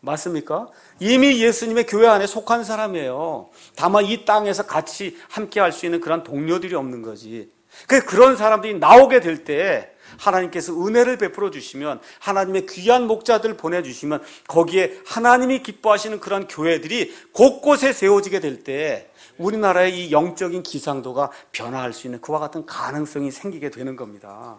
맞습니까? 이미 예수님의 교회 안에 속한 사람이에요. 다만 이 땅에서 같이 함께 할 수 있는 그런 동료들이 없는 거지. 그런 사람들이 나오게 될 때 하나님께서 은혜를 베풀어 주시면, 하나님의 귀한 목자들 보내주시면 거기에 하나님이 기뻐하시는 그런 교회들이 곳곳에 세워지게 될 때 우리나라의 이 영적인 기상도가 변화할 수 있는 그와 같은 가능성이 생기게 되는 겁니다.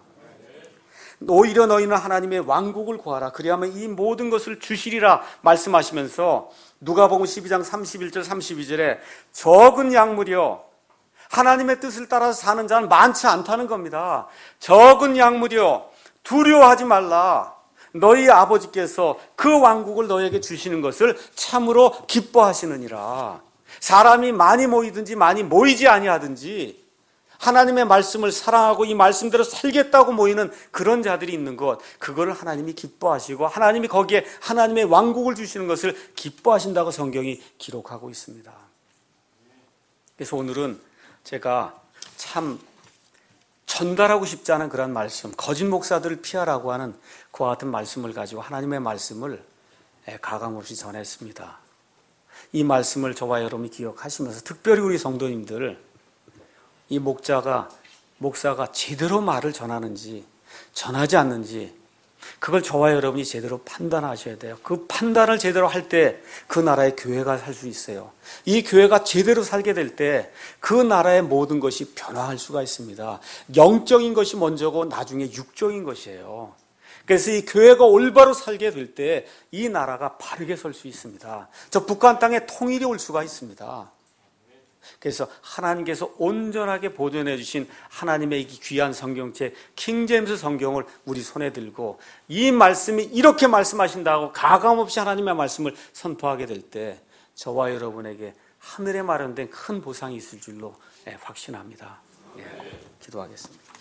오히려 너희는 하나님의 왕국을 구하라. 그리하면 이 모든 것을 주시리라 말씀하시면서 누가복음 십이 장 삼십일 절 삼십이 절에 적은 약물이요, 하나님의 뜻을 따라서 사는 자는 많지 않다는 겁니다. 적은 약물이요, 두려워하지 말라. 너희 아버지께서 그 왕국을 너희에게 주시는 것을 참으로 기뻐하시느니라. 사람이 많이 모이든지 많이 모이지 아니하든지 하나님의 말씀을 사랑하고 이 말씀대로 살겠다고 모이는 그런 자들이 있는 것, 그거를 하나님이 기뻐하시고 하나님이 거기에 하나님의 왕국을 주시는 것을 기뻐하신다고 성경이 기록하고 있습니다. 그래서 오늘은 제가 참 전달하고 싶지 않은 그런 말씀, 거짓 목사들을 피하라고 하는 그와 같은 말씀을 가지고 하나님의 말씀을 가감없이 전했습니다. 이 말씀을 저와 여러분이 기억하시면서 특별히 우리 성도님들, 이 목자가, 목사가 제대로 말을 전하는지 전하지 않는지 그걸 저와 여러분이 제대로 판단하셔야 돼요. 그 판단을 제대로 할 때 그 나라의 교회가 살 수 있어요. 이 교회가 제대로 살게 될 때 그 나라의 모든 것이 변화할 수가 있습니다. 영적인 것이 먼저고 나중에 육적인 것이에요. 그래서 이 교회가 올바로 살게 될 때 이 나라가 바르게 설 수 있습니다. 저 북한 땅에 통일이 올 수가 있습니다. 그래서 하나님께서 온전하게 보존해 주신 하나님의 이 귀한 성경책 킹제임스 성경을 우리 손에 들고 이 말씀이 이렇게 말씀하신다고 가감없이 하나님의 말씀을 선포하게 될 때 저와 여러분에게 하늘에 마련된 큰 보상이 있을 줄로 확신합니다. 예, 기도하겠습니다.